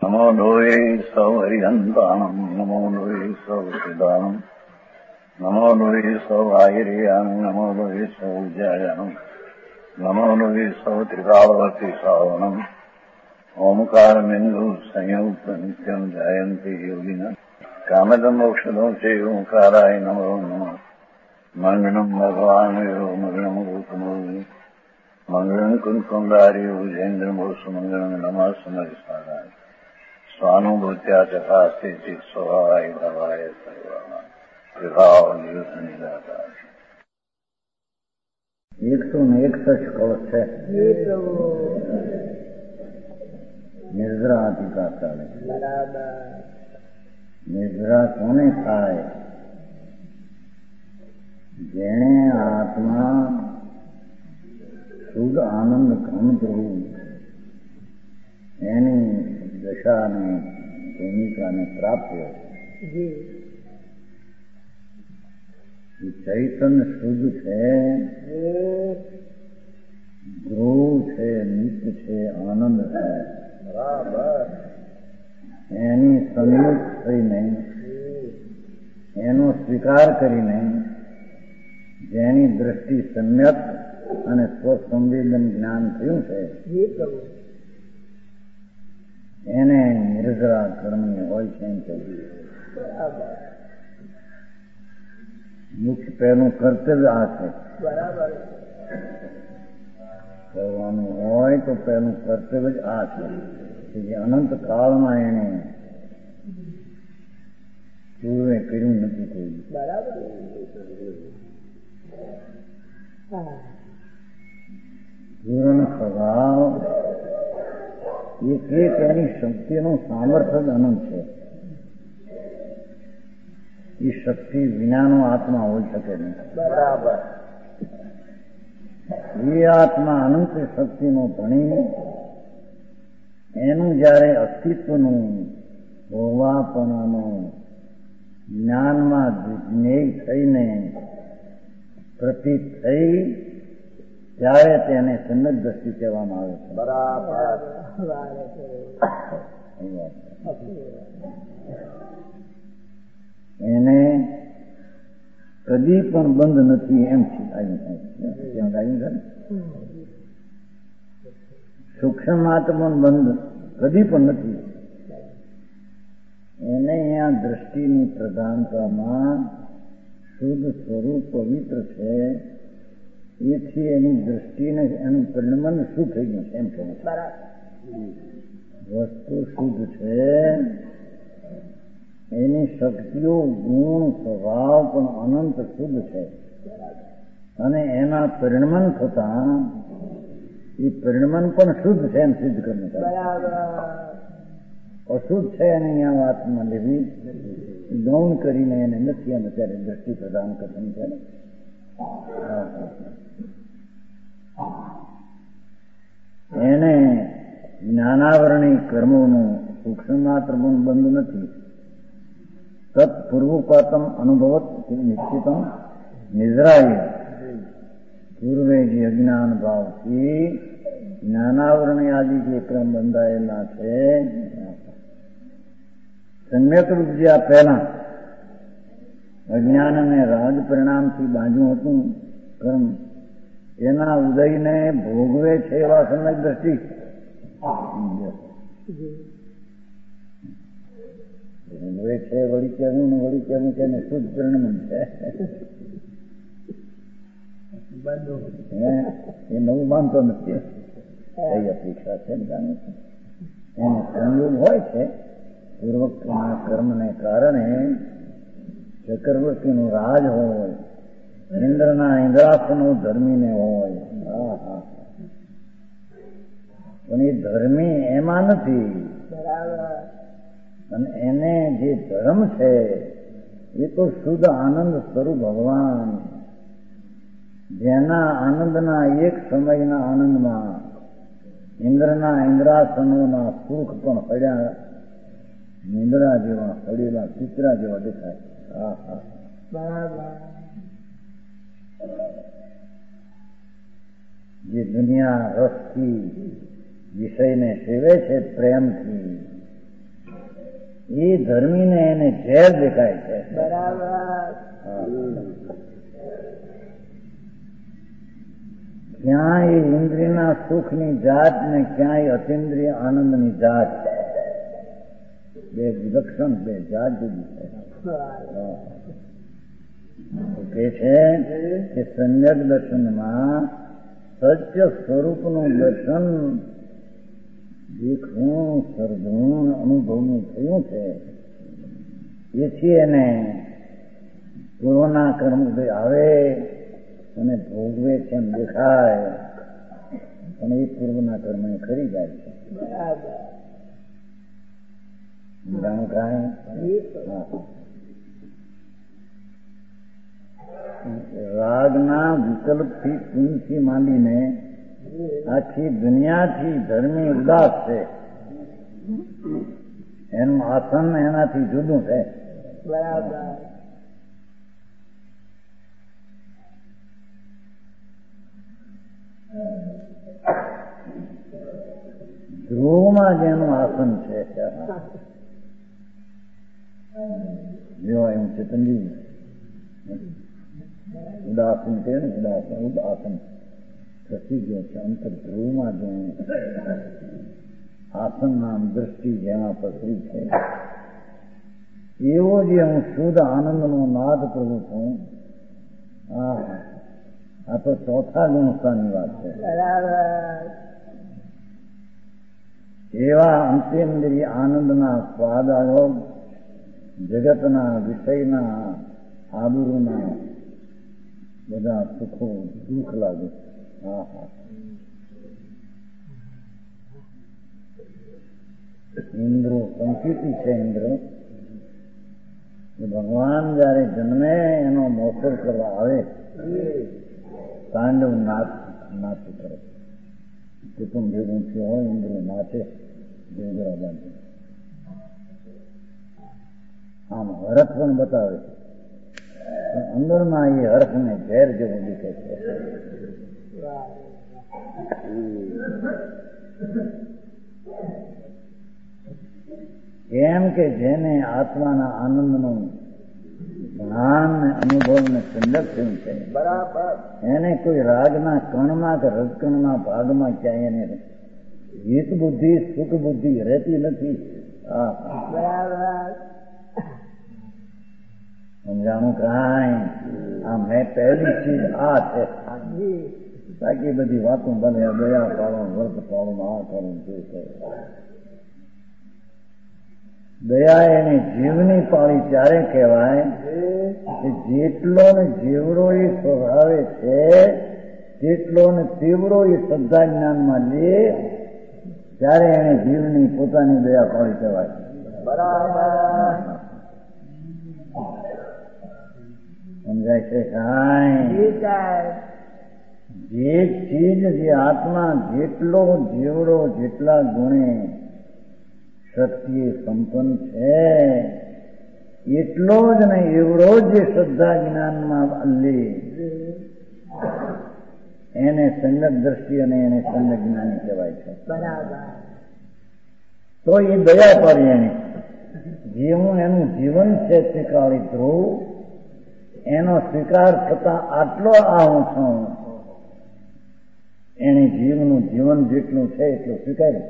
નમો લોહે સૌ હરિહંતાણમ નમો લોહે સૌ સિદ્ધાણમ નમો લોહે સૌ આયર્યાણમ નમો લોહે સૌ જયાણમ નમો લોહે સૌ ત્રિકાળવતી સાવણમ ઓમકાર બિંદુ સંયુક્ત નિત્યમ જયંતી યોગિના કામદમ મોક્ષદો છે ઓંકારાય નમો નમઃ મંગળમ ભગવાન મંગળમ ગૌતમો મંગળમ કુંકુંડાર્યો જૈન્દ્રમોષ મંગળમ નમઃ સમરિસ્મરાય સ્વાનુભૂત્યા ચકાસ્તે ચિત સ્વભાવાય ભવાય સર્વમાં વિભાવ નિદાતા 161 કળશ છે. નિદ્રા અધિકાર ચાલે. નિદ્રા કોને થાય? જેણે આત્મા શુદ્ધ આનંદ ઘન પ્રભુ એની દશાને ભૂમિકાને પ્રાપ્ત ચૈતન્ય શુદ્ધ છે, ધ્રુવ છે, નિત્ય છે, આનંદ છે. બરાબર. એની સંયુક્ત થઈને એનો સ્વીકાર કરીને જેની દ્રષ્ટિ સમ્યક અને સ્વસંવેદન જ્ઞાન થયું છે એને નિર્જરા કર્મની હોય છે એમ કહ્યું. મુખ્ય પહેલું કર્તવ્ય આ છે. બરાબર. કરવાનું હોય તો પહેલું કર્તવ્ય જ આ છે કે જે અનંત કાળમાં એને પૂર્વે કર્યું નથી કોઈ. બરાબર. ગુરુનો સ્વભાવ એક એની શક્તિનું સામર્થ્ય જ અનંત છે. એ શક્તિ વિનાનો આત્મા હોઈ શકે નહીં. બરાબર. એ આત્મા અનંત શક્તિનો ધણી એનું જયારે અસ્તિત્વનું હોવાપણાનું જ્ઞાનમાં જ્ઞેય થઈને પ્રતીત થઈ ત્યારે તેને સન્નત દ્રષ્ટિ કહેવામાં આવે છે. બરાબર. એને કદી પણ બંધ નથી એમ છે. સૂક્ષ્મ આત્મા બંધ કદી પણ નથી. એને અહીંયા દ્રષ્ટિની પ્રધાનતામાં શુદ્ધ સ્વરૂપ પવિત્ર છે. એથી એની દ્રષ્ટિને એનું પરિણમન શું થઈ ગયું છે એમ કહે. વસ્તુ શુદ્ધ છે, એની શક્તિઓ ગુણ સ્વભાવ પણ અનંત શુદ્ધ છે અને એના પરિણમન થતા એ પરિણમન પણ શુદ્ધ છે એમ સિદ્ધ કરવું. અશુદ્ધ છે એને અહીંયા વાતમાં લેવી ગૌણ કરીને એને નથી એમ અત્યારે દ્રષ્ટિ પ્રદાન કરવાની છે. એને જ્ઞાનાવરણી કર્મોનું સૂક્ષ્મ માત્ર પણ બંધ નથી. તત્પૂર્વપાતમ અનુભવત નિશ્ચિતમ નિદ્રાય પૂર્વે જે અજ્ઞાન ભાવથી જ્ઞાનાવરણી આદિ જે ક્રમ બંધાયેલા છે સમ્યક રૂપ જે આ પહેલા અજ્ઞાન અને રાગ પરિણામથી બાંધ્યું હતું કર્મ એના ઉદયને ભોગવે છે એવા સમ્યક દ્રષ્ટિ ભોગવે છે. વળી કેવું કે એને શુદ્ધ પરિણમન છે. એ નવું માનતો નથી. કઈ અપેક્ષા છે જાણે છે. એને સંયોગ હોય છે પૂર્વકના કર્મને કારણે ચક્રવર્તીનું રાજ હોય, ઇન્દ્રના ઇન્દ્રાસનો ધર્મીને હોય. પણ એ ધર્મી એમાં નથી. અને એને જે ધર્મ છે એ તો શુદ્ધ આનંદ સ્વરૂપ ભગવાન જેના આનંદના એક સમયના આનંદમાં ઇન્દ્રના ઇન્દ્રાસનોના સુખ પણ હળ્યા નિંદ્રા જેવા હળેલા ચિત્રા જેવા દેખાય. જે દુનિયા રસથી વિષયને સેવે છે પ્રેમથી એ ધર્મીને એને ઝેર દેખાય છે. બરાબર. ક્યાંય ઇન્દ્રિયના સુખની જાત ને ક્યાંય અતિન્દ્રિય આનંદની જાત, બે વિલક્ષણ, બે જાત જુદી છે. કે છે કે સમ્યક દર્શનમાં સત્ય સ્વરૂપનું દર્શન દેખવું, સર્જવું, અનુભવનું થયું છે. એથી એને પૂર્વના કર્મ આવે અને ભોગવે છે એમ દેખાય, પણ એ પૂર્વના કર્મ ખરી જાય છે. જાણું કાંઈ રાગના વિકલ્પથી કુંથી માંડીને આખી દુનિયાથી ધર્મી ઉદાસ છે. એનું આસન એનાથી જુદું છે. બરાબર. ધ્રુવમાં જેનું આસન છે જો એમ ચેતનજી ઉદાસન કે ઉદાસન ખસી ગયો છે. અંતર ધ્રુવમાં જે આસન નામ દ્રષ્ટિ જેમાં પસરી છે, એવો જે હું શુદ્ધ આનંદનો નાદ પ્રભુ છું. આ તો ચોથા ગુણસ્થાની વાત છે. એવા અંતેન્દ્રિય આનંદના સ્વાદ આવ્યો, જગતના વિષયના આબરૂના બધા સુખો દુઃખ લાગે. ઇન્દ્રો સંકિતિ છે. ઇન્દ્ર ભગવાન જયારે જન્મે એનો મોસર કરવા આવે, તાંડવ નાચ કરે. કુટુંબ ભેગું થયું હોય, ઇન્દ્રો નાચે દેવગરા બાંધે. આમ હરખ પણ બતાવે, અંદરમાં એ હરખને ઝેર જેવું દેખે છે. કેમ કે જેને આત્માના આનંદનું જ્ઞાન અનુભવને સંદર્ભ થયું છે, બરાબર, એને કોઈ રાગના કણમાં કે રજકણના ભાગમાં ક્યાંય એને હિત બુદ્ધિ સુખ બુદ્ધિ રહેતી નથી. સમજાણું કાંઈ? આ મેં પહેલી ચીજ આ છે. બાકી બધી વાતો બને દયા પાડો, વર્ત પાડો, આ કરું તે કરું. દયા એની જીવની પાળી ત્યારે કહેવાય કે જેટલો ને જેવડો એ સ્વભાવે છે તેટલો ને તેવડો એ શ્રદ્ધા જ્ઞાનમાં લે ત્યારે એને જીવની પોતાની દયા પાળી કહેવાય. બરાબર. સમજાય છે કાંઈ? જે ચીજ જે આત્મા જેટલો જેવડો જેટલા ગુણે શક્તિએ સંપન્ન છે એટલો જ ને એવડો જ શ્રદ્ધા જ્ઞાનમાં લે એને સંગત દ્રષ્ટિ અને એને સંગત જ્ઞાની કહેવાય છે. બરાબર. તો એ દયા પાડી એની જેવું એનું જીવન છે સ્વીકારી ધ્રુવ, એનો સ્વીકાર થતા આટલો આ હું છું, એને જીવનું જીવન જેટલું છે એટલું સ્વીકાર્યું.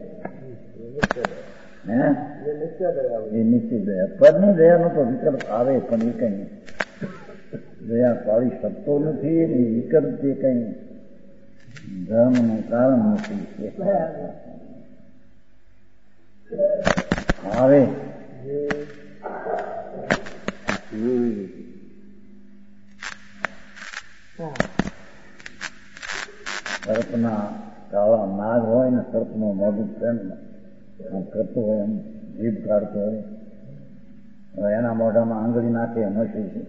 એ નિશ્ચિત દયા. પદની દયાનો તો વિકલ્પ આવે પણ એ કઈ દયા પાડી શકતો નથી. એ વિકલ્પ તે કઈ ધર્મનું કારણ નથી. આવે સર્પના કાળા નાગ હોય ને સર્પનું મોઢું પ્રેમમાં કરતો હોય, એમ જીભ કાઢતો હોય, એના મોઢામાં આંગળી નાખે નસી છે.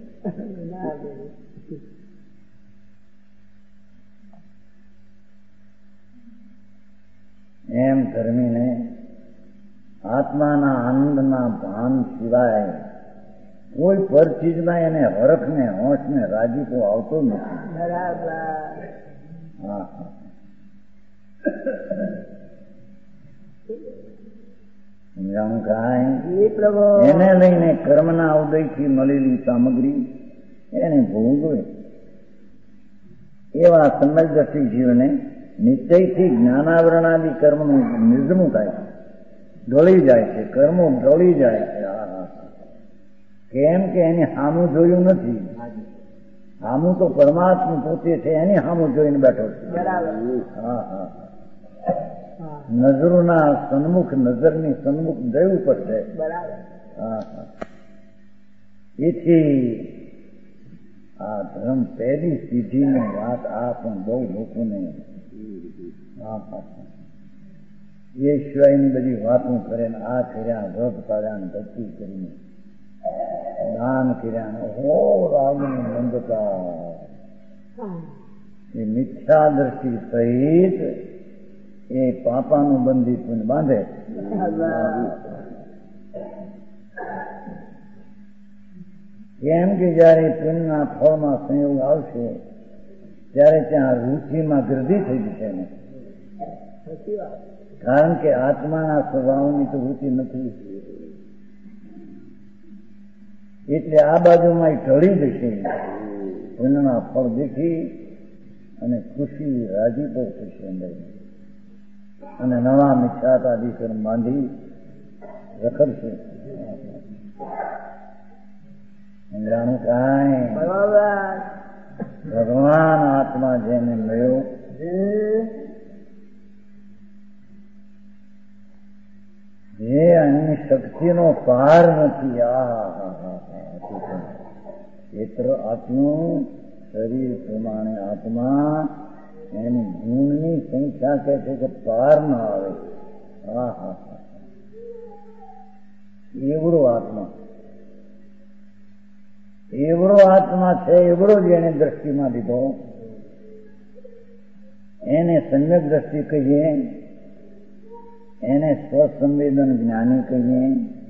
એમ ધર્મીને આત્માના આનંદના ભાન સિવાય કોઈ પર ચીજમાં એને હરખ ને હોશ ને રાજીપો આવતો નથી. બરાબર. હા સમજાણું કાંઈ જી પ્રભુ એને લઈને કર્મના ઉદયથી મળેલી સામગ્રી એને ભોગવે એવા સમજદર્શી જીવને નિશ્ચયથી જ્ઞાનાવરણાદિ કર્મનું નિર્જમું થાય છે, ઢળી જાય છે, કર્મો ઢળી જાય છે. કેમ કે એને સામું જોયું નથી. સામું તો પરમાત્મા પોતે છે, એની સામું જોઈને બેઠો છે. નજરોના સન્મુખ, નજરની સન્મુખ જવું પડશે. એથી આ ધર્મ પહેલી સીધીની વાત આ પણ બહુ લોકોને એ સિવાયની બધી વાતો કરે ને આ કર્યા, વ્રત પાડ્યા ને ભક્તિ કરીને દાન કર્યા ને હો રાગની મંદતા એ મિથ્યા દ્રષ્ટિ સહિત એ પાપાનું બંધી પુણ્ય બાંધે. કેમ કે જયારે પુણ્યના ફળમાં સંયોગ આવશે ત્યારે ત્યાં રુચિમાં ગૃદ્ધિ થઈ જશે ને. કારણ કે આત્માના સ્વભાવની તો રુચિ નથી, એટલે આ બાજુમાં ઢળી જશે. પુણ્યના ફળ દેખી અને ખુશી રાજીપો થશે અંદર, અને નવા મિથ્યાતાદિ કર્મ બાંધી રખડશે. સમજાણું કાંઈ ભગવાન આત્મા જેને મળ્યો જે અન્ય શક્તિનો પાર નથી. ક્ષેત્ર આત્મનું શરીર પ્રમાણે આત્મા એની ગુણની સંખ્યા કહે છે કે પાર ન આવે. એવડો આત્મા, એવડો આત્મા છે, એવડો જ એને દ્રષ્ટિમાં લીધો. એને સમ્યક દ્રષ્ટિ કહીએ, એને સ્વસંવેદન જ્ઞાની કહીએ,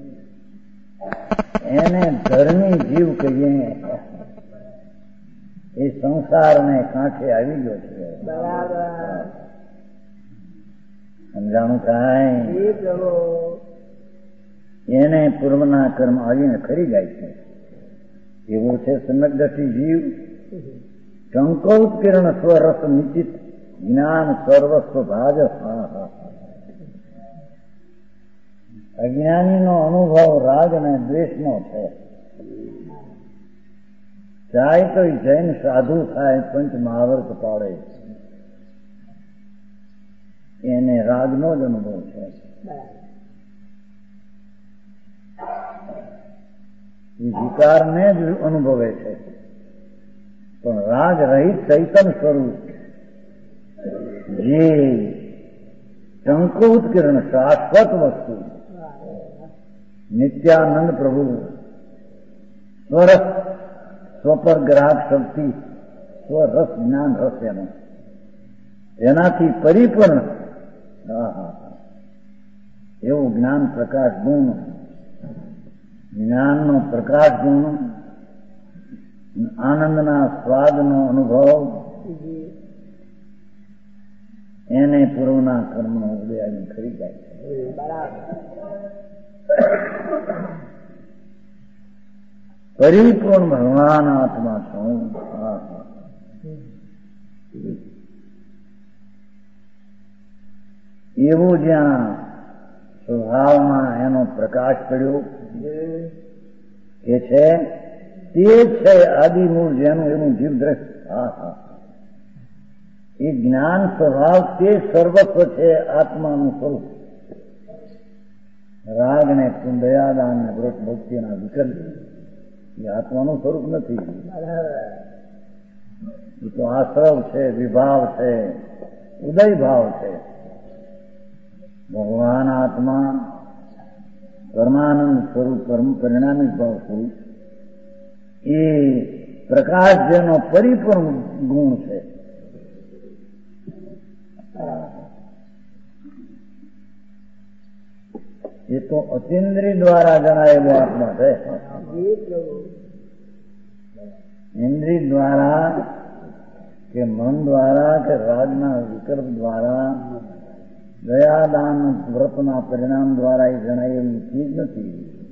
એને ધર્મી જીવ કહીએ. એ સંસારને કાંઠે આવી ગયો છે. સમજાણું કાંઈ એને પૂર્વના કર્મ આવીને ખરી જાય છે. એવો છે સમજદર્શી જીવ. ટંકોત્કીર્ણ સ્વરસ નિશ્ચિત જ્ઞાન સર્વસ્વ ભાજ. અજ્ઞાનીનો અનુભવ રાગ અને દ્વેષનો છે. ચાહે તો જૈન સાધુ થાય, પંચ મહાવર્ત પાડે, એને રાગનો જ અનુભવ છે. એ વિકારને જ અનુભવે છે, પણ રાગ રહિત ચૈતન્ય સ્વરૂપ જે ટંકોત્કીર્ણ શાશ્વત વસ્તુ નિત્યાનંદ પ્રભુ સ્વરસ સ્વપર ગ્રાહક શક્તિ સ્વરસ જ્ઞાન રસ એનો એનાથી પરિપૂર્ણ એવું જ્ઞાન પ્રકાશ ગુણ, જ્ઞાનનો પ્રકાશ ગુણ, આનંદના સ્વાદનો અનુભવ એને પૂર્વના કર્મનો ઉદય આવીને ખરી જાય છે. પરિપૂર્ણ ભગવાન આત્મા છું. એવું જ્યાં સ્વભાવમાં એનો પ્રકાશ પડ્યો કે છે તે છે આદિમૂળ જેનું એનું જીવ દ્રષ્ટ. એ જ્ઞાન સ્વભાવ તે સર્વસ્વ છે આત્માનું સ્વરૂપ. રાગ ને દયાદાન ને વ્રત ભક્તિના વિકલ્પ એ આત્માનું સ્વરૂપ નથી. એ તો આશ્રવ છે, વિભાવ છે, ઉદય ભાવ છે. ભગવાન આત્મા પરમાનંદ સ્વરૂપ, પરિણામિક ભાવ સ્વરૂપ, એ પ્રકાશ જેનો પરિપૂર્ણ ગુણ છે. એ તો અતિન્દ્રિય દ્વારા જણાયેલો આત્મા છે. ઇન્દ્રિય દ્વારા કે મન દ્વારા કે રાગના વિકલ્પ દ્વારા દયાદાન વ્રતના પરિણામ દ્વારા એ જણાયેલી ચીજ નથી.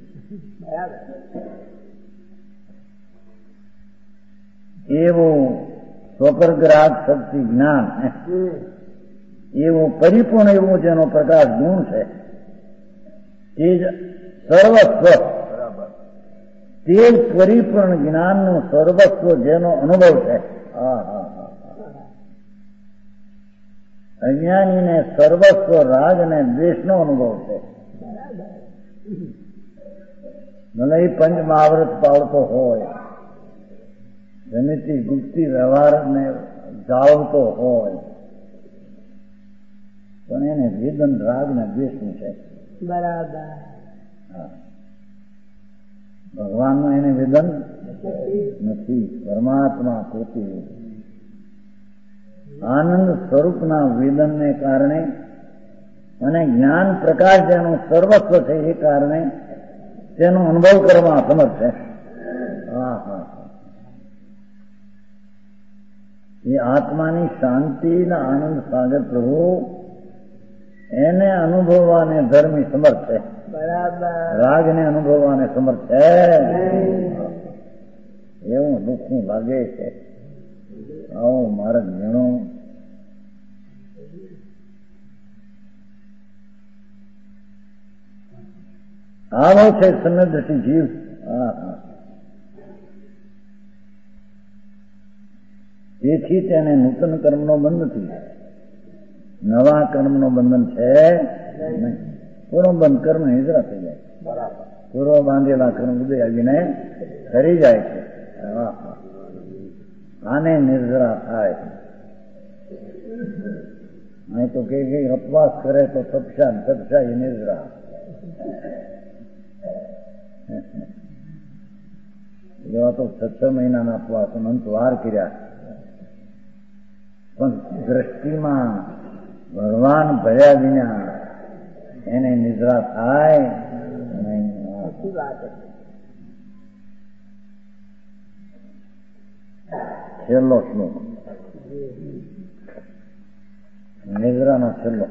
એવું સ્વપરગ્રાહક શક્તિ જ્ઞાન એવું પરિપૂર્ણ એવું જેનો પ્રકાશ ગુણ છે તે જ સર્વસ્વ, તે જ પરિપૂર્ણ જ્ઞાનનું સર્વસ્વ જેનો અનુભવ છે. અજ્ઞાનીને સર્વસ્વ રાગ અને દ્વેષનો અનુભવ છે. ભલે એ પંચ મહાવ્રત પાળતો હોય, જમીતી ગુપ્તી વ્યવહારને જાળવતો હોય, પણ એને વેદન રાગ ને દ્વેષનું છે. બરાબર. ભગવાનનું એને વેદન નથી. પરમાત્મા પોતે આનંદ સ્વરૂપના વેદનને કારણે અને જ્ઞાન પ્રકાશ જેનું સર્વસ્વ છે એ કારણે તેનો અનુભવ કરવા સમર્થ છે. એ આત્માની શાંતિના આનંદ સાગર પ્રભુ એને અનુભવવાને ધર્મી સમર્થ છે. રાગને અનુભવવાને સમર્થ છે. એવું દુઃખનું લાગે છે. આવો માર્ગ ઘણો આવો છે સન્નદ્રષ્ટિ જીવ. તેથી તેને નૂતન કર્મનો બંધ નથી, નવા કર્મનો બંધન છે નહીં. પૂર્વ બંધ કર્મ નિદ્રા થઈ જાય. પૂર્વ બાંધેલા કર્મ ઉદય આવીને કરી જાય છે. આને નિર્જરા થાય. અહીં તો કે અપવાસ કરે તો તપસા એ નિર્જરા. એવા તો 6 મહિનાના અપવાસ અનંત વાર કર્યા, પણ દ્રષ્ટિમાં ભગવાન ભર્યા વિના એને નિદ્રા થાય નહીં. છેલ્લો શ્લોક, નિદ્રાનો છેલ્લો.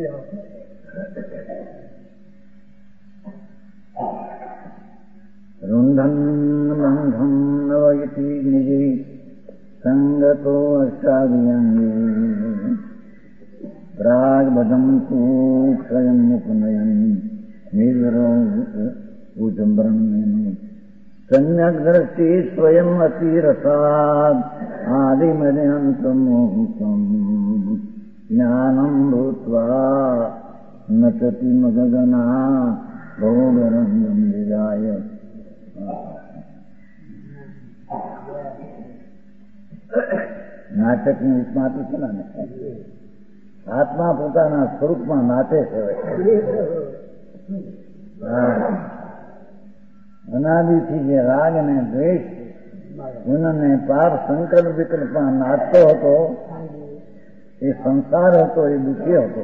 રુંધન બંધમ નવયતિ નિજી સંગતો અષ્ટાદિયાંગી પ્રાગબધમ ક્ષયમ મુકનયન નિદ્રો ઉજમ્બ્રહ્મ સમ્યક દ્રષ્ટિ સ્વયં અતિરસાદ આદિમર્યાંતમોહમ જ્ઞાનમ ભૂત્વા નચતિ મગગના ભોગરંગમ વિજાય. નાટકની ઉપમા આપી છે ને, આત્મા પોતાના સ્વરૂપમાં નાચે છે. અનાદિથી જે રાગ ને દ્વેષ ગુણને પાપ સંકલ્પ વિકલ્પમાં નાચતો હતો, એ સંસાર હતો, એ દુઃખી હતો.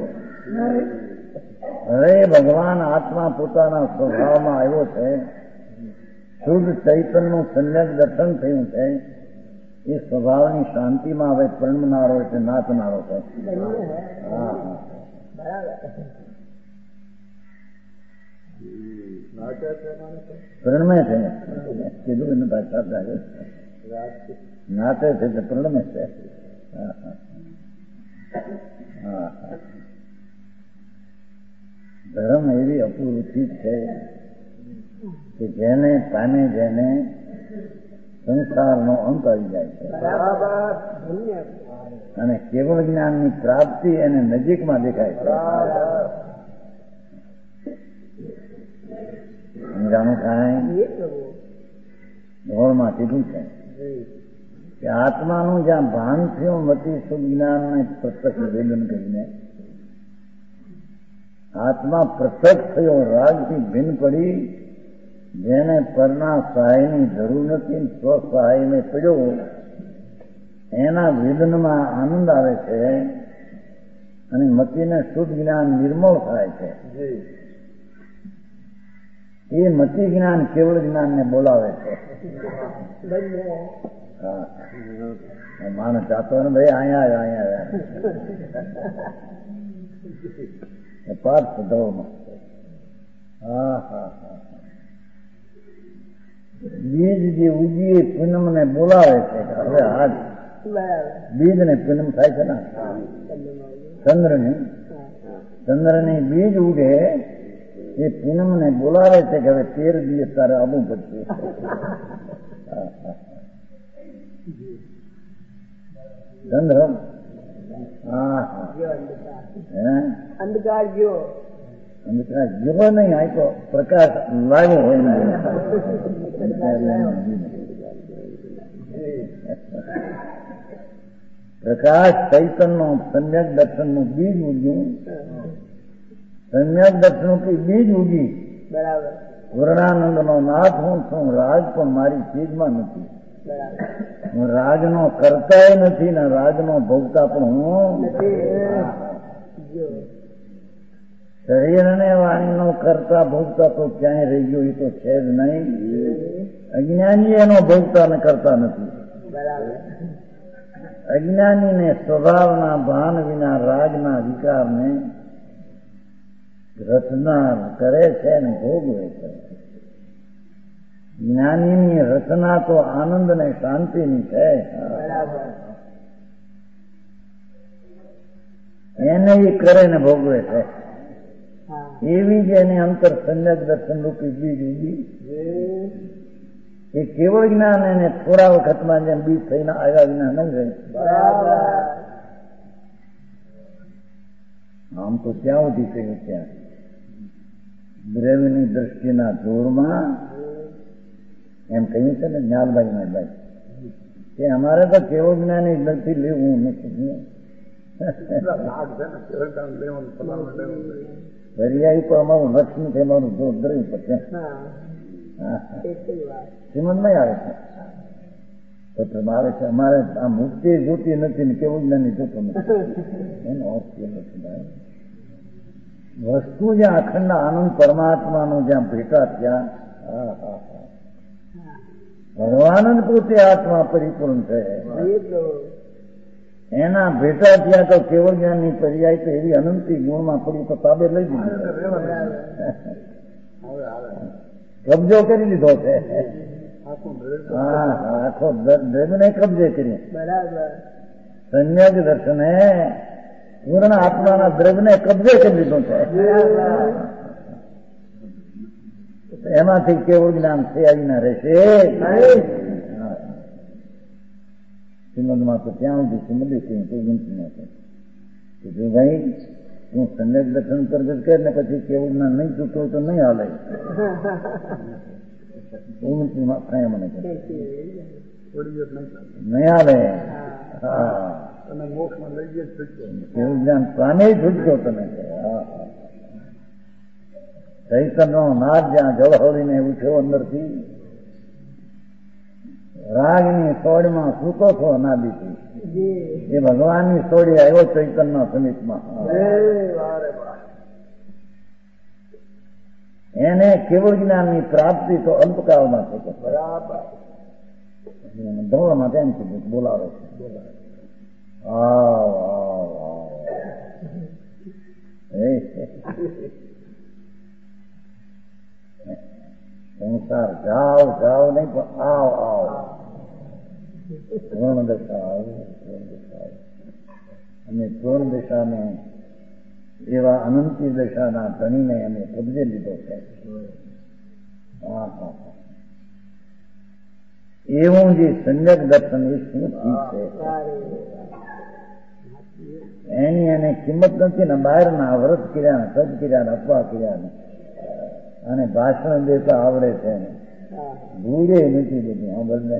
હવે ભગવાન આત્મા પોતાના સ્વભાવમાં આવ્યો છે. શુદ્ધ ચૈતન્યનું સમ્યક દર્શન થયું છે. એ સ્વભાવની શાંતિમાં હવે પરણનારો છે, નાચનારો છે. પ્રણમે છે, કીધું એને પાછા નાચે છે, પ્રણમે છે. ધર્મ એવી અપૂર્તિ છે કે જેને પામે જેને સંસારનો અંત આવી જાય છે, અને કેવળ જ્ઞાનની પ્રાપ્તિ એને નજીકમાં દેખાય છે. સમજાણું થાય? ધોળમાં કીધું છે કે આત્માનું જ્યાં ભાન થયું મતી સુજ્ઞાનને પ્રત્યક્ષ વેદન કરીને આત્મા પ્રત્યક્ષ થયો, રાગથી ભિન્ન પડી, જેને પરના સહાયની જરૂર નથી, સ્વસહાયને પડ્યો, એના વેદનમાં આનંદ આવે છે અને મતીને શુદ્ધ જ્ઞાન નિર્મળ થાય છે. એ મતી જ્ઞાન કેવળ જ્ઞાનને બોલાવે છે. માણસ જાતો ને ભાઈ અહીંયા પાર્થ ધોમાં. હા હા હા. બીજ જે ઉગી પૂનમને બોલાવે છે કે હવે આજ બીજ ને પૂનમ થાય છે ને ચંદ્રની બીજ ઉગે એ પૂનમને બોલાવે છે કે હવે 13 દિવસ તારે આવવું પડશે. ચંદ્ર હા હા અંધકાર ગયો અંધકાર ગયો નહીં આ તો પ્રકાશ લાવ્યો હોય. પ્રકાશ ચૈતન્ય સમ્યક દર્શન નું બીજ ઉગ્યું. સમ્યક દર્શન થી બીજ ઉગી. બરાબર. પૂર્ણાનંદ નો નાથ હું છું, રાજ પણ મારી ચીજમાં નથી. હું રાજનો કરતા નથી ને રાજનો ભોગતા પણ હું શરીર અને વાણીનો કરતા ભોગતા તો ક્યાંય રહી ગયો એ તો છે જ નહીં. અજ્ઞાની એનો ભોગતા ને કરતા નથી. અજ્ઞાનીને સ્વભાવના ભાન વિના રાજના વિકારને રચના કરે છે ને ભોગવે છે. જ્ઞાનીની રચના તો આનંદ ને શાંતિની છે. એને એ કરે ને ભોગવે છે. એવી જ એની અંતર સમ્યક દર્શન રૂપી બીજ ઉગી. એ કેવળ જ્ઞાન એને થોડા વખતમાં જેમ બીજ થઈને આવ્યા વિના નહીં રહે. આમ તો ત્યાં સુધી કહ્યું ત્યાં દ્રવ્યની દ્રષ્ટિના જોરમાં એમ કહ્યું છે ને જ્ઞાનભાઈ ના ભાઈ કે અમારે તો કેવું જ્ઞાન નથી લેવું નથી. દરિયાઈ તો અમારું લક્ષ્મી છે, અમારું જોર દ્રવ્ય પર છે. શ્રીમંત નહીં આવે છે તો આવે છે અમારે આ મુક્તિ જોતી નથી ને કેવું જ્ઞાની જોતું નથી. એનો અર્થ એ નથી. વસ્તુ જ્યાં અખંડ આનંદ પરમાત્માનો જ્યાં ભેટા ત્યાં ભગવાન પોતે આત્મા પરિપૂર્ણ છે. એના ભેટા ત્યાં તો કેવળ જ્ઞાનની પર્યાય તો એવી અનંતી ગુણમાં પડી તો તાબે લઈ દીધી. કબજો કરી લીધો છે. હા આખો દ્રવ્યને કબજે કરી. સમ્યક દર્શને પૂર્ણ આત્માના દ્રવ્યને કબજે કરી લીધો છે. એમાંથી કેવું જ્ઞાન છે આવીના રહેશે. શ્રીમદમાં તો ત્યાં સુધી શ્રીમદે કહ્યું કોઈ ગમતું નથી કે જો ભાઈ તું સમ્યક દર્શન પ્રગટ કર ને પછી કેવું જ્ઞાન નહીં ચૂકવું તો નહીં હાલે. થાય મને નહીં હાલે. હા કેવું જ્ઞાન પ્રાણે છૂટજો તમે. ચૈતન્ય નાદ જ્યાં જળહળીને ઉઠ્યો અંદરથી રાગની સોડમાં સૂતો છો અનાદિથી એ ભગવાનની સોડી આવ્યો ચૈતન્ય સમિતમાં. એને કેવળ જ્ઞાનની પ્રાપ્તિ તો અલ્પકાળમાં થતો. ધોળમાં તેમ કીધું બોલાવે છે. આવ આવ આવ સંસાર જાઓ જાઓ નહીં પણ આવ આવ પૂર્ણ દશા અને પૂર્ણ દશાને એવા અનંતી દશાના ધણીને અમે કબજે લીધો છે. એવું જે સમ્યક દર્શન એ શું ચીજ છે એની એને કિંમત નથી ને. બહારના વ્રત કર્યા ને સજ કર્યા ને અપવા કર્યા ને અને ભાષણ દેતા આવડે છે ને ભૂલે નથી દેતી. હા બંને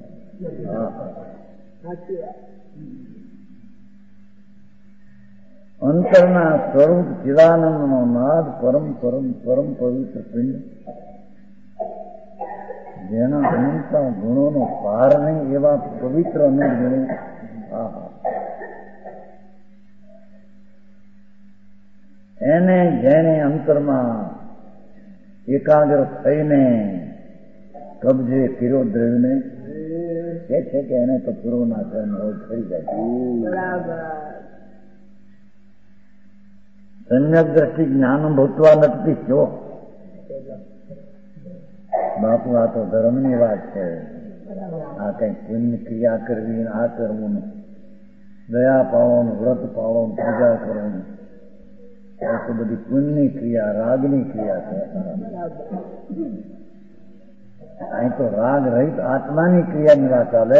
અંતરના સ્વરૂપ ચિદાનંદનો નાદ પરમ પરમ પરમ પવિત્ર પિંડ જેના અનંતા ગુણોનો પાર નહીં એવા પવિત્ર અનંત ગુણો. એને જેને અંતરમાં એકાગ્ર થઈને કબજે કર્યો દ્રવ્યને કે છે કે એને તો પૂરો ના થાય મોજ થઈ જાય. સમ્યક દ્રષ્ટિ જ્ઞાન ભૂતવા નથી જો બાપુ આ તો ધર્મની વાત છે. આ કઈ પુણ્ય ક્રિયા કરવી આ કરવું દયા પાવવાનું વ્રત પાવવાનું પૂજા કરવાનું એ તો બધી પુણ્યની ક્રિયા રાગની ક્રિયા છે. અહીં તો રાગ રહિત આત્માની ક્રિયાની વાત ચાલે.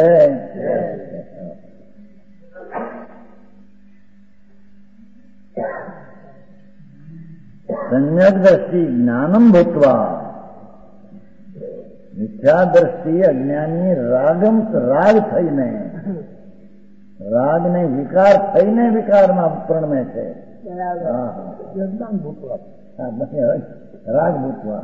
સમ્યક દ્રષ્ટિ જ્ઞાનમ ભૂતવા મિથ્યા દ્રષ્ટિ અજ્ઞાનની રાગ થઈને રાગ ને વિકાર થઈને વિકારમાં પરિણમે છે. રાગ ભૂતવા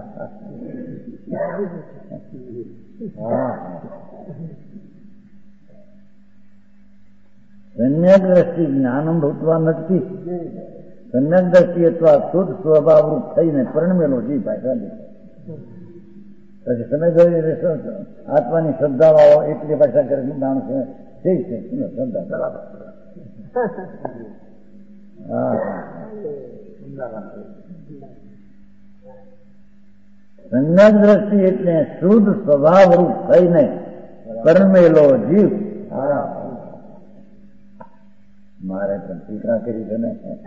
સમ્યક દ્રષ્ટિ જ્ઞાનમ ભૂતવા નથી. સમ્યક દ્રષ્ટિ અથવા શુદ્ધ સ્વભાવરૂપ થઈને પરિણમેલો જીવ ભાષા પછી સમય આત્માની શ્રદ્ધા વાળો એટલી ભાષા કરે માણસ છે શ્રદ્ધા બરાબર. સમ્યક દ્રષ્ટિ એટલે શુદ્ધ સ્વભાવરૂપ થઈને પરિણમેલો જીવ. મારે પણ ટીકા કરી છે ને.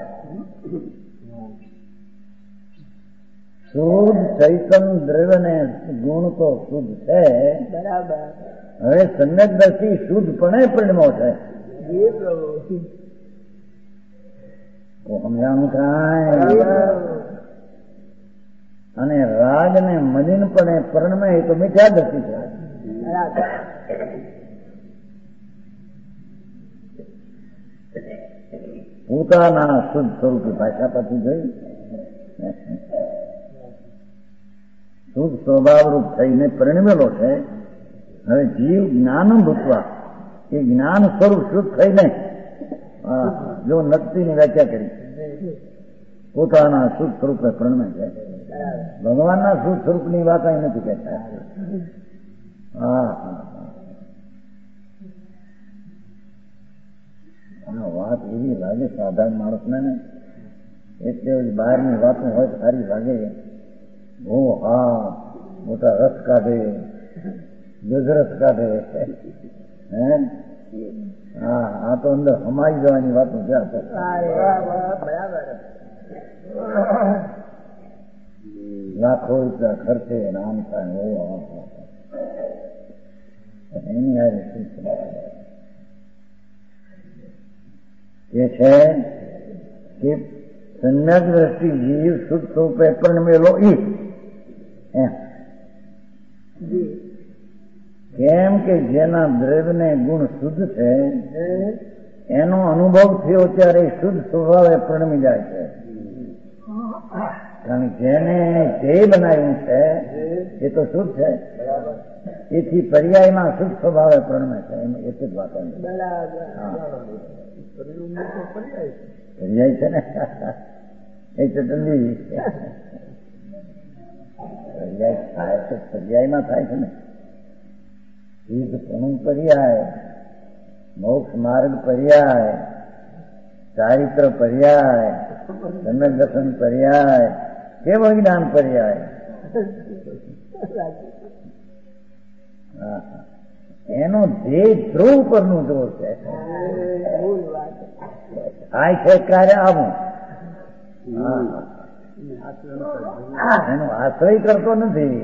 શુદ્ધ ચૈતન દ્રવ્ય ને ગુણ તો શુદ્ધ છે બરાબર. હવે સમ્યક દ્રષ્ટિ શુદ્ધપણે પરિણમો છે. સમજાણું કાંઈ. અને રાગ ને મલિનપણે પરિણમે એ તો મિથ્યા દ્રષ્ટિ છે. પોતાના શુદ્ધ સ્વરૂપે ભાષા પછી જોઈ શુદ્ધ સ્વભાવરૂપ થઈને પરિણમેલો છે. હવે જીવ જ્ઞાન ભૂતવા એ જ્ઞાન સ્વરૂપ શુદ્ધ થઈને જો નક્તિની વ્યાખ્યા કરી પોતાના શુદ્ધ સ્વરૂપે પરિણમે છે. ભગવાનના શુદ્ધ સ્વરૂપની વાત અહીં નથી કહેતા. વાત એવી લાગે સાધારણ માણસને ને એટલે બહારની વાતો હોય તો સારી લાગે. મોટા રસ કાઢે ગજરસ કાઢે. આ તો અંદર સમાઈ જવાની વાતો છે. લાખો રૂપિયા ખર્ચે આમ થાય એની હારે શું છે કે સમ્યક દ્રષ્ટિ જીવ શુદ્ધ સ્વરૂપે પરિણમેલો કેમ કે જેના દ્રવ્યને ગુણ શુદ્ધ છે એનો અનુભવ થયો ત્યારે શુદ્ધ સ્વભાવે પરિણમી જાય છે. કારણ કે જેને જે બનાવ્યું છે એ તો શુદ્ધ છે. એથી પર્યાયમાં શુદ્ધ સ્વભાવે પરિણમે છે. એમ એક જ વાત પર્યાય છે ને એ ચટલી પર્યાય થાય તો પર્યાયમાં થાય છે ને. સિદ્ધપણું પર્યાય, મોક્ષ માર્ગ પર્યાય, ચારિત્ર પર્યાય, સમ્યક દર્શન પર્યાય, કેવળ જ્ઞાન પર્યાય. એનો ધ્યેય ધ્રુવ પરનું જોર છે. આ છે કાર્ય આવું એનો આશ્રય કરતો નથી.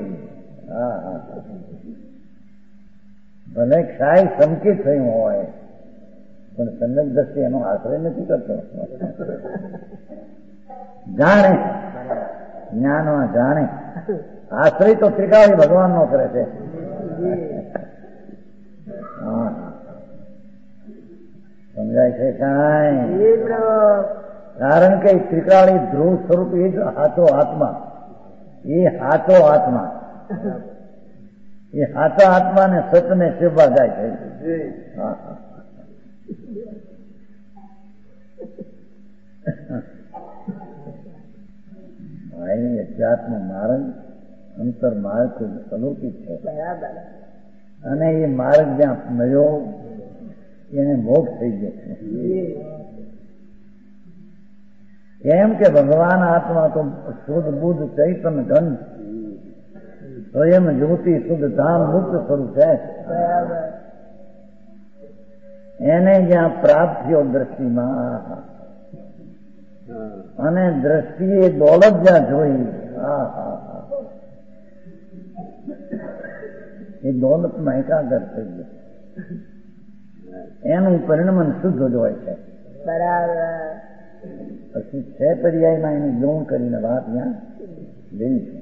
ભલે ક્ષાય સંકેત થયું હોય પણ સમ્યક દ્રષ્ટિ એનો આશ્રય નથી કરતો. જાણે જ્ઞાનમાં જાણે આશ્રય તો ત્રિકાળી ભગવાન નો કરે છે. સમજાય છે કાંઈ? કારણ કે ત્રિકાળી ધ્રુવ સ્વરૂપ એ જ હાચો આત્મા. એ હાચો આત્મા એ હાચા આત્માને સતને સેવા જાય છે. અધ્યાત્મ માર્ગ અંતર માર્ગ અલૌકિક છે. અને એ માર્ગ જ્યાં મળ્યો એને મોક્ષ થઈ ગયો છે. કેમ કે ભગવાન આત્મા તો શુદ્ધ બુદ્ધ ચૈતન ઘન સ્વયં જ્યોતિ શુદ્ધ ધામ મુક્ત સ્વરૂપ છે. બરાબર. એને જ્યાં પ્રાપ્ત થયો દ્રષ્ટિમાં અને દ્રષ્ટિએ દોલત જ્યાં જોઈ એ દોલતમાં એકાગ્ર થઈ ગયો. એનું પરિણમન શુદ્ધ જ હોય છે. બરાબર. પછી 6 પર્યાયમાં એની ગૌણ કરીને વાત ત્યાં લઈ છે.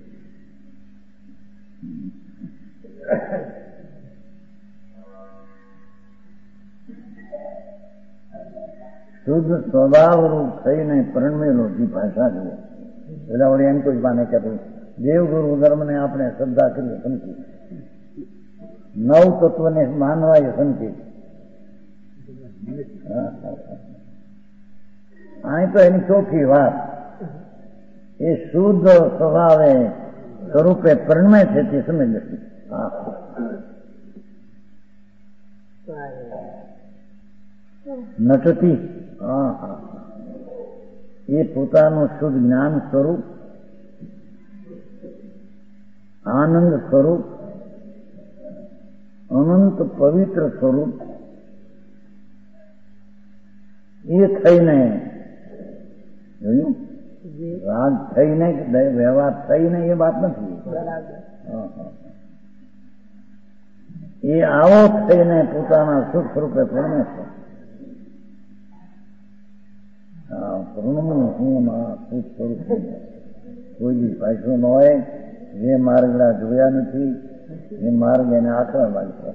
શુદ્ધ સ્વભાવરૂપ થઈને પરણમેલો જે ભાષા જુઓ. પેલા વળી એમ કોઈ માને કે દેવગુરુ ધર્મને આપણે શ્રદ્ધા કરીએ સમજી, નવ તત્વને માનવાય સમજી. અહીં તો એની ચોખ્ખી વાત એ શુદ્ધ સ્વભાવે સ્વરૂપે પરણમે છે તે સમજ નથી. નટતી એ પોતાનું શુદ્ધ જ્ઞાન સ્વરૂપ, આનંદ સ્વરૂપ, અનંત પવિત્ર સ્વરૂપ એ થઈને જોયું. રાગ થઈને વ્યવહાર થઈને એ વાત નથી. એ આવો થઈને પોતાના સુખ સ્વરૂપે પરણે છે. કોઈ બી પૈસો ન હોય, જે માર્ગડા જોયા નથી એ માર્ગ એને આકરા લાગશે.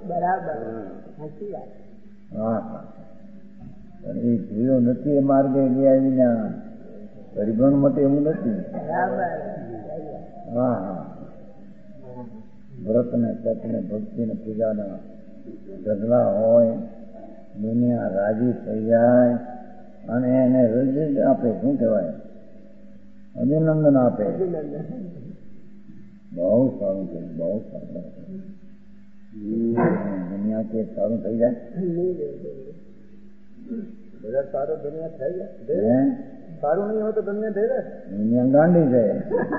હા હા, પણ એ જોયો નથી એ માર્ગે ગયા વિના પરિભ્રમણ માટે એવું નથી. હા હા, વ્રત ને તપ ને ભક્તિ ને પૂજાના ઢગલા હોય, દુનિયા રાજી થઈ જાય અને એને રજત આપે. શું કહેવાય? અભિનંદન આપે. બહુ સારું છે, બહુ સારું. દુનિયા કે સારું થઈ જાય. બધા સારું દુનિયા થઈ જાય. સારું નહીં હોય તો દુનિયા થઈ જાય. દુનિયા ગાંડી જાય.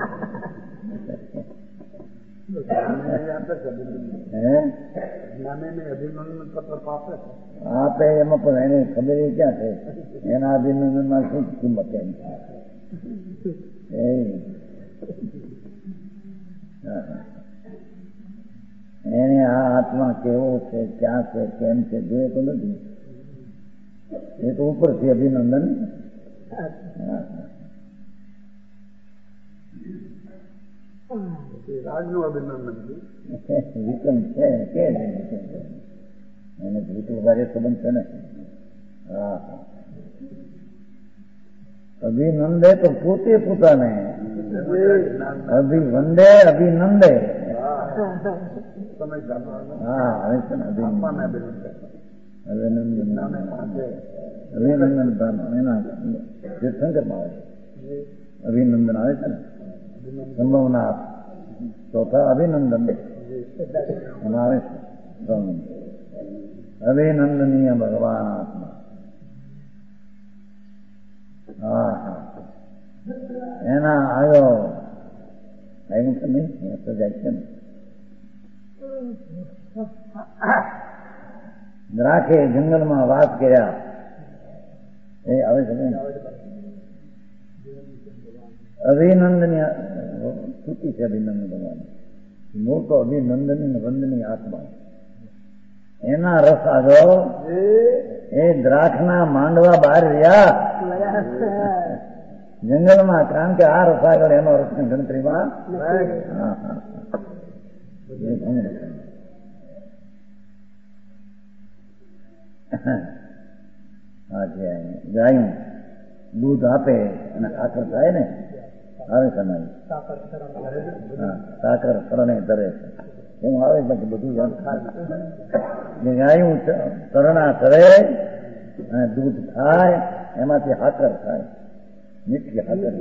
આપે એમાં પણ એને ખબર ક્યાં છે? એના અભિનંદન માં શું કિંમત એમ છે? એને આ આત્મા કેવો છે, ક્યાં છે, કેમ છે જોઈએ તો નથી. એ તો ઉપરથી અભિનંદન. રાજનું અભિનંદન વિકમ છે કે એને વિકલ ભારે સંબંધ છે ને. હા, અભિનંદે તો પોતે પોતાને અભિવંદે અભિનંદે. હા, હવે છે ને અભિનંદન એના તીર્થંકરમાં આવે અભિનંદન આવે છે ને. સંભવના ચોથા અભિનંદન આવે છે. અભિનંદનીય ભગવાન આત્મા. હા હા, એના આવ્યો આવ્યું છે નહીં સજાય છે ને. દ્રાખે જંગલમાં વાત કર્યા એ આવે છે ને. અભિનંદનીય સ્તુતિ છે અભિનંદન ભગવાન. મૂળ તો અભિનંદની વંદની આત્મા. એના રસ આગળ એ દ્રાક્ષના માંડવા બહાર રહ્યા જંગલમાં, કારણ કે આ રસ આગળ એનો રસની ગણતરીમાં. ગાયું દૂધ આપે અને સાકર થાય ને, આવે છે ને સાકર શરણે ધરે છે એવું આવે. પછી બધું ગાયું શરણા કરે અને દૂધ થાય, એમાંથી સાકર થાય, મીઠી સાકર.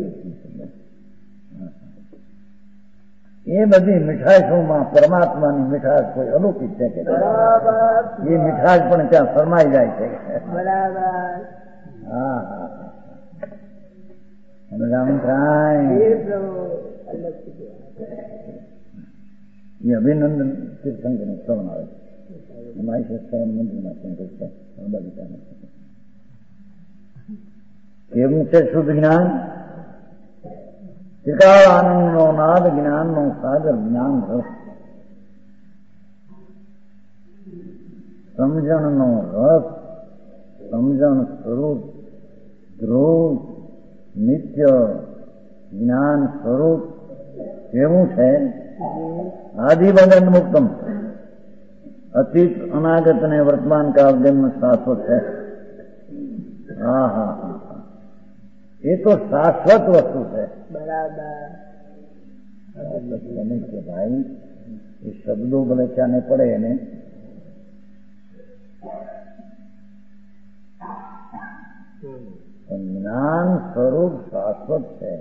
એ બધી મીઠાશોમાં પરમાત્માની મીઠાશ કોઈ અલૌકિક છે કે એ મીઠાશ પણ ત્યાં શરમાઈ જાય છે. હા હા, સમજાણું થાય હે પ્રભુ અલગ એ અભિનંદન તીર્થંકરનું શ્રવણ આવે છે એમાં છે શ્રવણ મંદિરમાં કેવું છે શુદ્ધ જ્ઞાન ત્રિકાળ આનંદનો નાદ જ્ઞાનનો સાગર જ્ઞાન રસ સમજણનો રસ સમજણ સ્વરૂપ ધ્રુવ નિત્ય જ્ઞાન સ્વરૂપ કેવું છે આદિબંધન મુક્તમ અતીત અનાગત અને વર્તમાન કાળ જન્મ શાશ્વત છે હા હા હા એ તો શાશ્વત વસ્તુ છે બરાબર કે ભાઈ એ શબ્દો ભલે ચાને પડે એને જ્ઞાન સ્વરૂપ શાશ્વત છે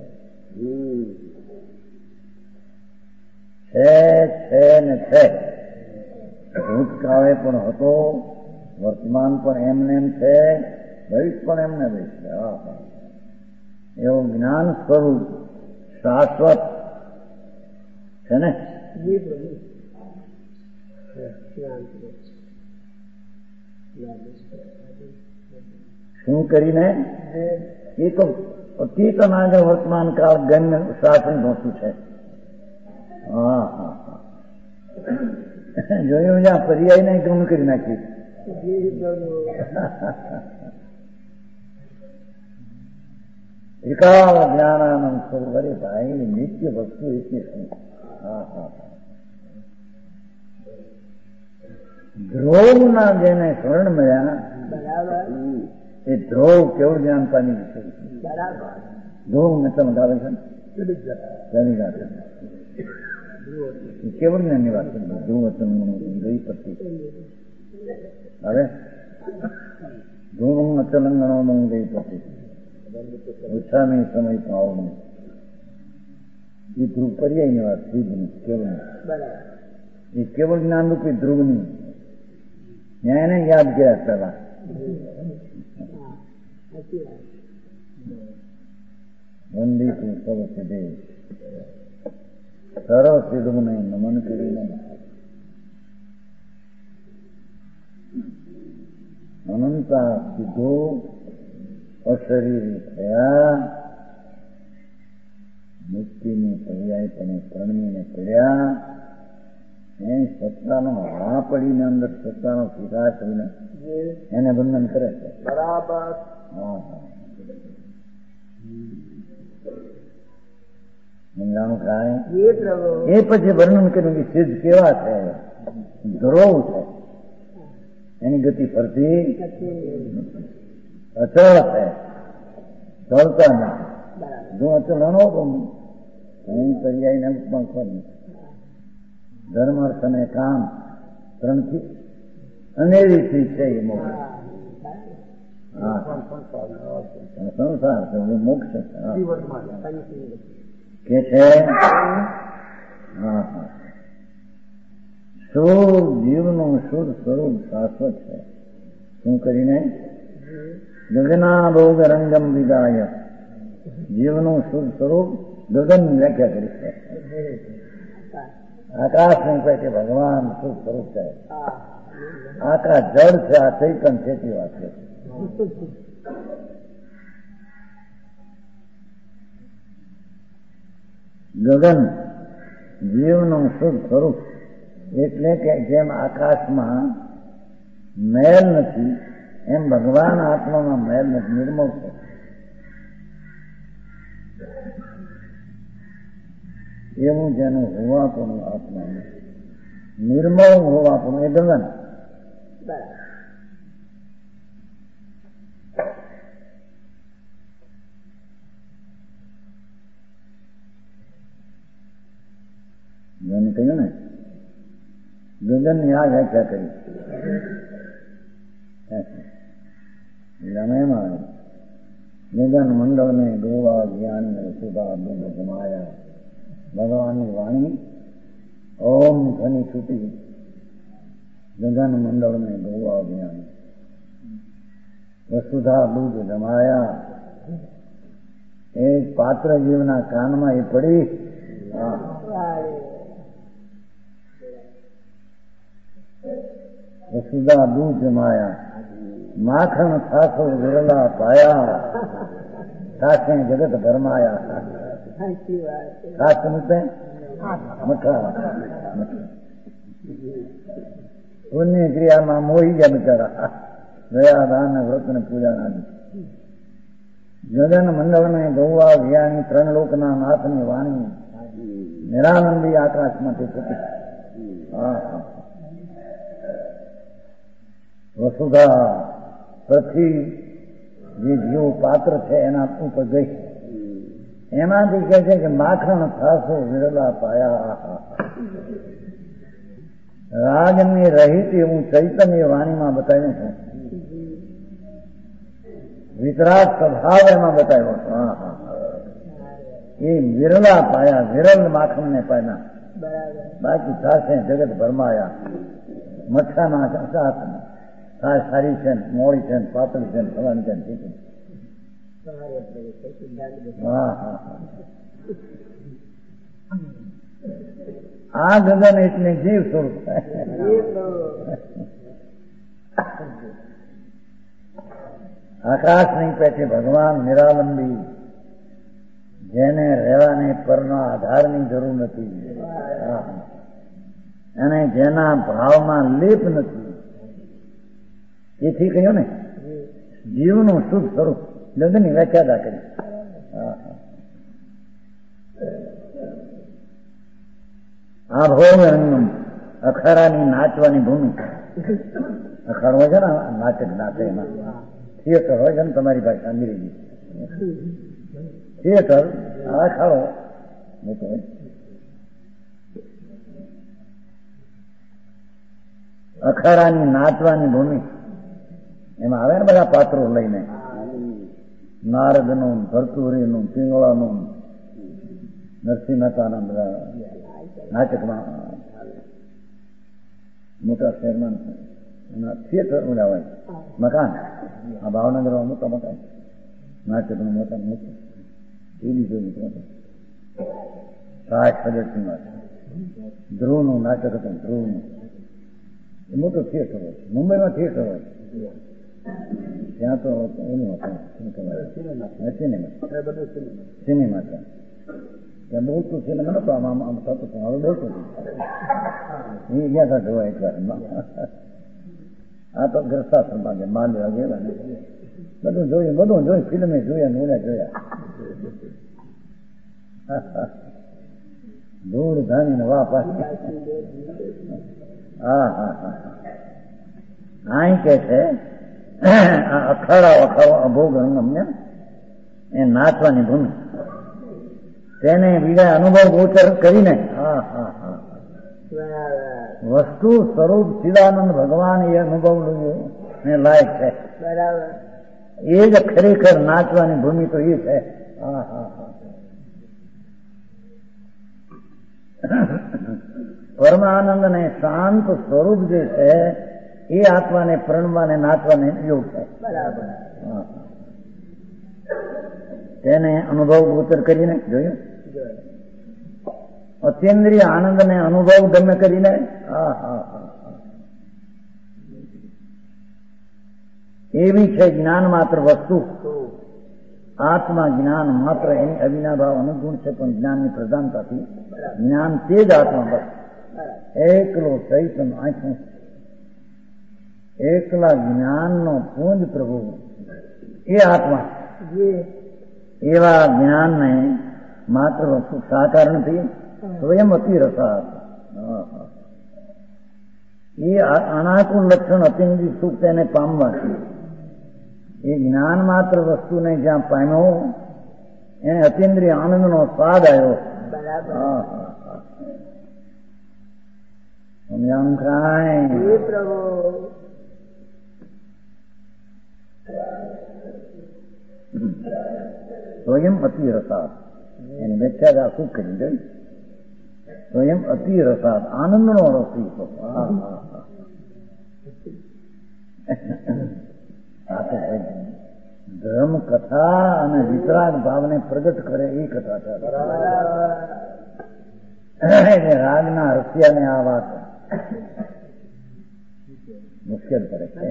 ને છે ભૂતકાળે પણ હતો વર્તમાન પણ એમને એમ છે ભવિષ્ય પણ એમને ભવિષ્ય છે હા હા એવું જ્ઞાન સ્વરૂપ શાશ્વત છે ને શું કરીને એ તો અતીત અનાગત વર્તમાન કાળ ગમ્ય શાસન વસ્તુ છે હા હા હા જોયું જ્યાં પર્યાય નહીં ગમ કરી નાખી એકાળ જ્ઞાનાનંદ સ્વરૂપ અરે ભાઈ નિત્ય વસ્તુ એટલે શું હા હા હા ધ્રુવના જેને સ્વર્ણ મળ્યા એ ધ્રુવ કેવું જ્ઞાન પામી છે ધ્રુવ મતલબ આવે છે કેવળ જ્ઞાનની વાત છે ધ્રુવ ગઈ પડતી હવે ધ્રુવ અચલંગણો ગઈ પડતી ઓછાની સમય પાવનું એ ધ્રુવ પર્યાયની વાત સિદ્ધની કેવળ એ કેવળ જ્ઞાન રૂપી ધ્રુવની ત્યાં એને યાદ કર્યા પેલા વંદી તું સર્વ સિદ્ધે સર્વ સિદ્ધું નહીં નમન કરી નહીં અનંતા સિદ્ધો અશરીરી થયા મુક્તિની પર્યાય તમે પરણીને પડ્યા એ સત્તાનો હા પડીને અંદર સત્તાનો સ્વીકાર કરીને એને બંધન કરે છે બરાબર હા હા સમજાણું થાય એ પછી વર્ણન કર્યું કે સિદ્ધ કેવા છે ધ્રુવ છે એની ગતિ ફરતી અચળ છે ચલતા નથી જો અચળ અનો પણ પર્યાય ને પણ ફરી ધર્મ અર્થ અને કામ ત્રણથી અનેરીથી છે એ મોક્ષ હા સંસાર છે મોક્ષ કે છે હા હા શુદ્ધ જીવનું શુદ્ધ સ્વરૂપ શાશ્વત છે શું કરીને ગગના ભોગ રંગમ વિદાય જીવનું શુદ્ધ સ્વરૂપ ગગનની વ્યાખ્યા કરી છે આકાશ નહીં કહે કે ભગવાન શુદ્ધ સ્વરૂપ છે આકાશ જળ છે આ ચૈતન છે તે વાત છે ગગન જીવનું શુદ્ધ સ્વરૂપ એટલે કે જેમ આકાશમાં મેલ નથી એમ ભગવાન આત્મામાં મેલ નથી નિર્મળ છે એવું જેનું હોવાપણું આત્મા નિર્મળ હોવાપણું એ ગગન જેને કહ્યું ને ગગનની આ વ્યાખ્યા કરી એમાં ગગન મંડળને ગોવા જ્ઞાન સુધા દુઃખ જમાયા ભગવાનની વાણી ઓમ ધની છૂટી ગગન મંડળને ગોવા જ્ઞાન વસુધા દૂધ જમાયા એ પાત્ર જીવના કાનમાં એ પડી. વસુધા દૂધ જમાયા, માખણ થાસો વિરલા પાયા, થાસે જગત ભરમાયા. ખાસ મૂકે મઠા પુણ્ય ક્રિયામાં મોહી ગયા બિચારા. દયા દાન વ્રત ને પૂજા આદિ જગન મંડળ ને ગૌવા જ્ઞાની ત્રણ લોકના નાથની વાણી નિરાનંદી આકાશમાંથી ફૂટી. વસુધા પૃથ્વી જે જીવ પાત્ર છે એના ઉપર ગઈ. એમાંથી કહે છે કે માખણ થાસો વિરલા પાયા. રાગની રહિત એવું ચૈતન્ય વાણીમાં બતાવ્યું છે. વિતરાગ સ્વભાવ એમાં બતાવ્યો છે. એ વિરલા પાયા, વિરલ માખણ ને પાયા. બાકી થાશે જગત ભરમાયા. મઠાના સાથ થાય સારી છે, મોડી છે, પાતળી છે, ફલાણી છે, ઠીક છે. આ ગગન એટલે જીવ સ્વરૂપ. આકાશ નહીં પેઠે ભગવાન નિરાલંબી, જેને રહેવાને પરના આધારની જરૂર નથી અને જેના ભાવમાં લેપ નથી. એથી કહ્યું ને જીવનું શુદ્ધ સ્વરૂપ લગ્નની વ્યાખ્યા કરી. આ ભોગ રંગમ અખાડાની નાચવાની ભૂમિ. અખાડો હોય છે ને નાટક નાચે એમાં થિયેટર હોય છે ને તમારી પાસે અંગ્રેજી થિયેટર. અખાડો મોટો હોય. અખાડાની નાચવાની ભૂમિ. એમાં આવે ને બધા પાત્રો લઈને, નારદનું, ભરતુરીનું, પિંગળાનું, નરસિંહ મહેતાના બધા નાટકમાં મોટા શહેરમાં થિયેટર ઉડા હોય. મકાન આ ભાવનગરમાં મોટા મકાન નાટકનું મોટા મોટું એવી જોયું. 60,000 ધ્રુવનું નાટક હતું. ધ્રુવનું એ મોટું થિયેટર હોય. મુંબઈમાં થિયેટર હોય. ત્યાં તો એનું હતું સિનેમા. ત્યાં બોલતું સિનેમા નતો આમ થતું, હવે બોલતું એ ગયા હતા જોવા એક વાર. આ તો ગ્રસ્તાશ્રમમાં ગયા, માંડવા ગયેલા ને બધું જોયું ફિલ્મે જોયા, નોડા જોયા. ધૂળ ધાની વાહ પાછી. અહીં કે છે આ અખાડા અભોગ રંગમ એ નાચવાની ભૂમિ. તેને બીજા અનુભવ ગોચર કરીને વસ્તુ સ્વરૂપ ચિદાનંદ ભગવાન એ અનુભવ ને લાયક છે. એ જ ખરેખર નાચવાની ભૂમિ તો એ છે. પરમાનંદ ને શાંત સ્વરૂપ જે છે એ આત્માને પ્રણવાને નાચવાને યોગ છે. તેને અનુભવ ગોચર કરીને જોયું. અતિન્દ્રિય આનંદ ને અનુભવ ગમે કરીને એવી છે જ્ઞાન માત્ર વસ્તુ. આત્મા જ્ઞાન માત્ર એની અવિનાભાવ અનુગુણ છે, પણ જ્ઞાનની પ્રધાનતાથી જ્ઞાન તે જ આત્મા બસ એકલો ચૈતન આંખું એકલા જ્ઞાનનો પૂંજ પ્રભુ એ આત્મા. એવા જ્ઞાનને માત્ર વસ્તુ સાકાર નથી, સ્વયં અતિ રસાત. એ અનાકુળ લક્ષણ અતિન્દ્રિય સુખ તેને પામવાથી એ જ્ઞાન માત્ર વસ્તુને જ્યાં પામ્યો એને અતિન્દ્રિય આનંદનો સ્વાદ આવ્યો. સ્વયં અતિ રસાત એની વ્યાખ્યા શું કરી દઈ. સ્વયં અતિ રસાત આનંદનો રસી. ધર્મ કથા અને વિતરાગ ભાવને પ્રગટ કરે એ કથા છે. રાગના રસિયાને આ વાત મુશ્કેલ કરે છે.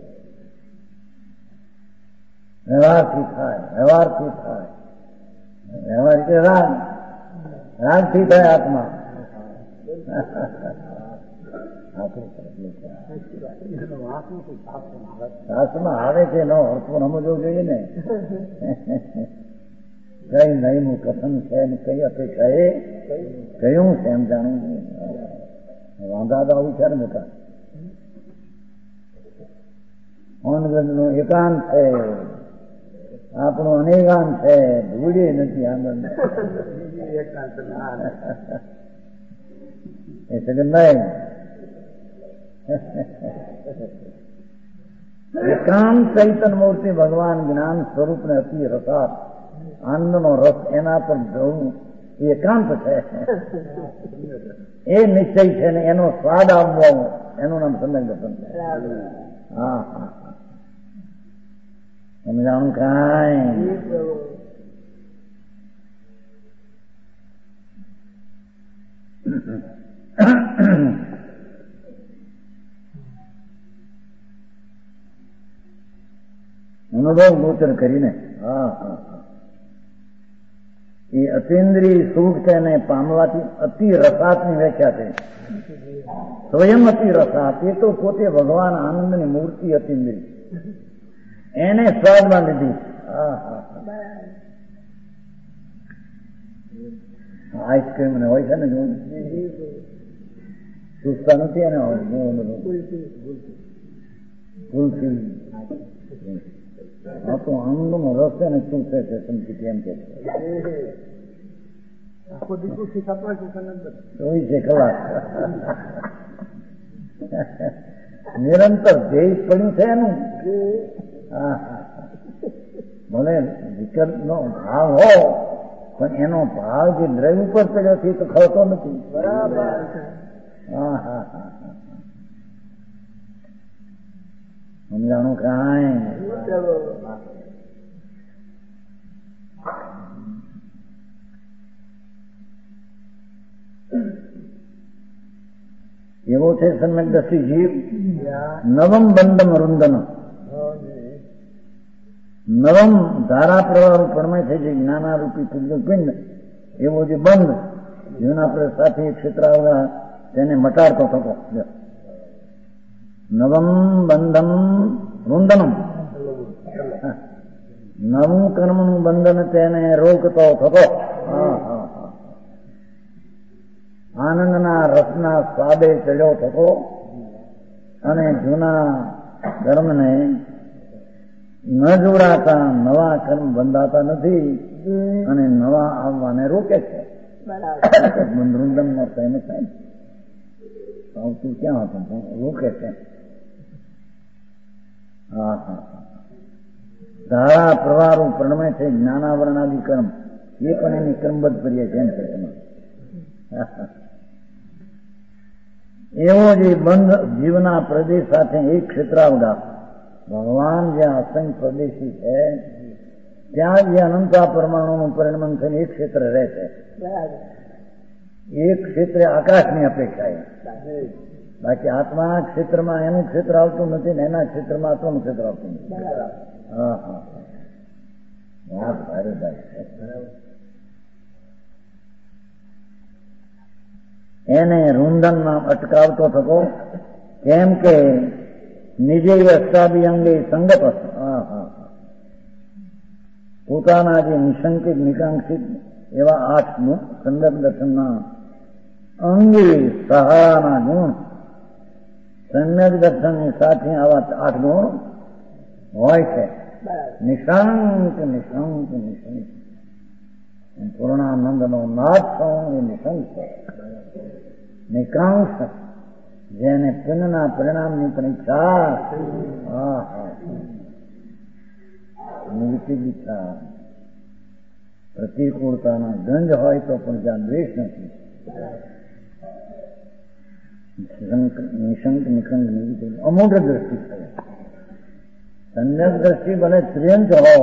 વ્યવહારથી થાય, વ્યવહારથી થાય, વ્યવહાર એટલે રાગ, રાગથી થાય આત્મા. શાસ્ત્રમાં આવે છે નો અર્થ સમજવો જોઈએ ને. કઈ નહીનું કથન છે ને કઈ અપેક્ષા એ કયું છે એમ જાણવું વાંધા તો આવું છે ને મોટા. નું એકાંત છે, આપણું અનેકાંત છે, ભૂલી નથી આનંદ એ સગન નહીં. એકાંત ચૈતન મૂર્તિ ભગવાન જ્ઞાન સ્વરૂપ ને અતિ રસાત આનંદનો રસ એના પર જવું એકાંત છે. એ નિશ્ચય છે ને એનો સ્વાદ આવવો એનું નામ સમ્યક દર્શન છે. હા હા સમજાણું કાંઈ અનુભવ ગોચર કરીને. હા હા એ અતિન્દ્રિય સુખ છે ને પામવાથી અતિ રસાતની વ્યાખ્યા છે. સ્વયં અતિ રસાત એ તો પોતે ભગવાન આનંદની મૂર્તિ અતિન્દ્રિય એને સ્વાદમાં લીધી. હા હા આઈસ્ક્રીમ ને હોય છે ને જો સુસ્તા નથી એને કુલ્ફી આ તો આનંદનો રસ છે ને ચૂસે છે સમજી કેમ કે છે કલાક નિરંતર ધ્યેય પડ્યું છે એનું. હા હા ભલે વિકલ્પ નો ભાવ હો પણ એનો ભાવ જે દ્રવ્ય ઉપર પડ્યો છે તો ખરતો નથી. બરાબર. હા હા હા સમજાણું કાંઈ એવો છે સમ્યક દર્શી જીવ. નવમ બંધમ રુંદન નવમ ધારા પ્રવાહ પરમય થઈ છે જ્ઞાનારૂપી પૂજ્ય પિંડ એવો જે બંધ જીવના સાથે ક્ષેત્ર તેને મટાડતો થતો. નવમ બંધમ રુંદનમ નવું કર્મનું બંધન તેને રોકતો થતો. આનંદના રસના સ્વાદે ચડ્યો થતો અને જૂના કર્મને ન જોડાતા નવા કર્મ બંધાતા નથી અને નવા આવવાને રોકે છે. રુંદન નો થાય થાય આવતું ક્યાં હતું રોકે છે. હા હા ધારા પ્રવારો પ્રણમે છે જ્ઞાનાવરણાદિ કર્મ એ પણ એની કર્મબદ્ધ કરીએ છે એમ છે. એવો જે બંધ જીવના પ્રદેશ સાથે એક ક્ષેત્રાવગાહ ભગવાન જ્યાં અસંખ્ય પ્રદેશી છે ત્યાં જે અનંતા પરમાણુનું પરિણમન થઈને એક ક્ષેત્ર રહે છે. એક ક્ષેત્રે આકાશની અપેક્ષા બાકી આત્માના ક્ષેત્રમાં એનું ક્ષેત્ર આવતું નથી ને એના ક્ષેત્રમાં આત્માનું ક્ષેત્ર આવતું નથી. હા હા વાત ભારે ભાઈ છે. એને રૂંધન નામ અટકાવતો થતો કેમ કે નિજે અષ્ટાભી અંગે સંગત પોતાના જે નિશંકિત નિકાંક્ષિત એવા 8 ગુણ સંદર્ભ દર્શનના અંગે સહારાના ગુણ સમ્યક દર્શનની સાથે આવા 8 ગુણ હોય છે. નિશંક નિશંક નિશંક પૂર્ણાનંદનો નાથ થવું એ નિશંક છે. નિકાંક્ષ જેને પુણ્યના પરિણામની પરીક્ષા નિવૃત્તિદીક્ષા પ્રતિકૂળતાના ગંજ હોય તો પણ જ્યાં દ્વેષ નથી. નિશંક નિખંડ નિવૃત્તિ અમૂઢ દ્રષ્ટિ છે. સમ્યક દ્રષ્ટિ ભલે ત્રિયંત હો,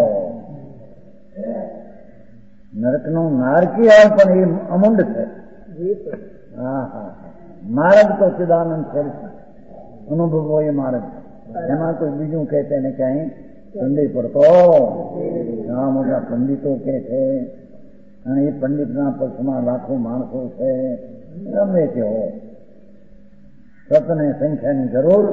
નરકનો નારકી આવે પણ એ અમુંડ છે. હા હા, માર્ગ તો ચિદાનંદ સ્વરૂપ અનુભવો એ માર્ગ, એમાં કોઈ બીજું કહે તેને ક્યાંય સંદેહ પડતો. ઘણા મોટા પંડિતો કે છે, અને એ પંડિતના પક્ષમાં લાખો માણસો છે, ગમે તે હો, સતને સંખ્યાની જરૂર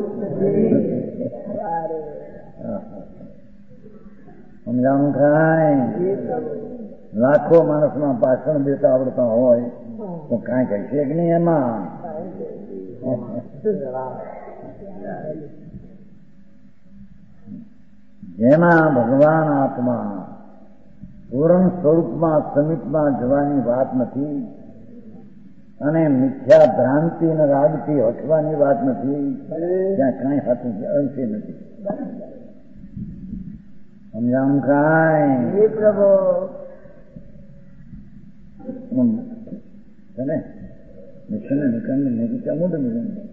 સમજાણું ખાય. લાખો માણસમાં ભાષણ દેતા આવડતા હોય તો કાંઈ કહી છે કે નહીં એમાં? જેમાં ભગવાન આત્મા પૂર્ણ સ્વરૂપમાં સમિતમાં જવાની વાત નથી, અને મિથ્યા ભ્રાંતિ અને રાગથી હટવાની વાત નથી, ત્યાં કાંઈ હતું અંશે નથી. સમજાણું કાંઈ? પ્રભુ ને મિશન નિકંદ નિકિતા મોટું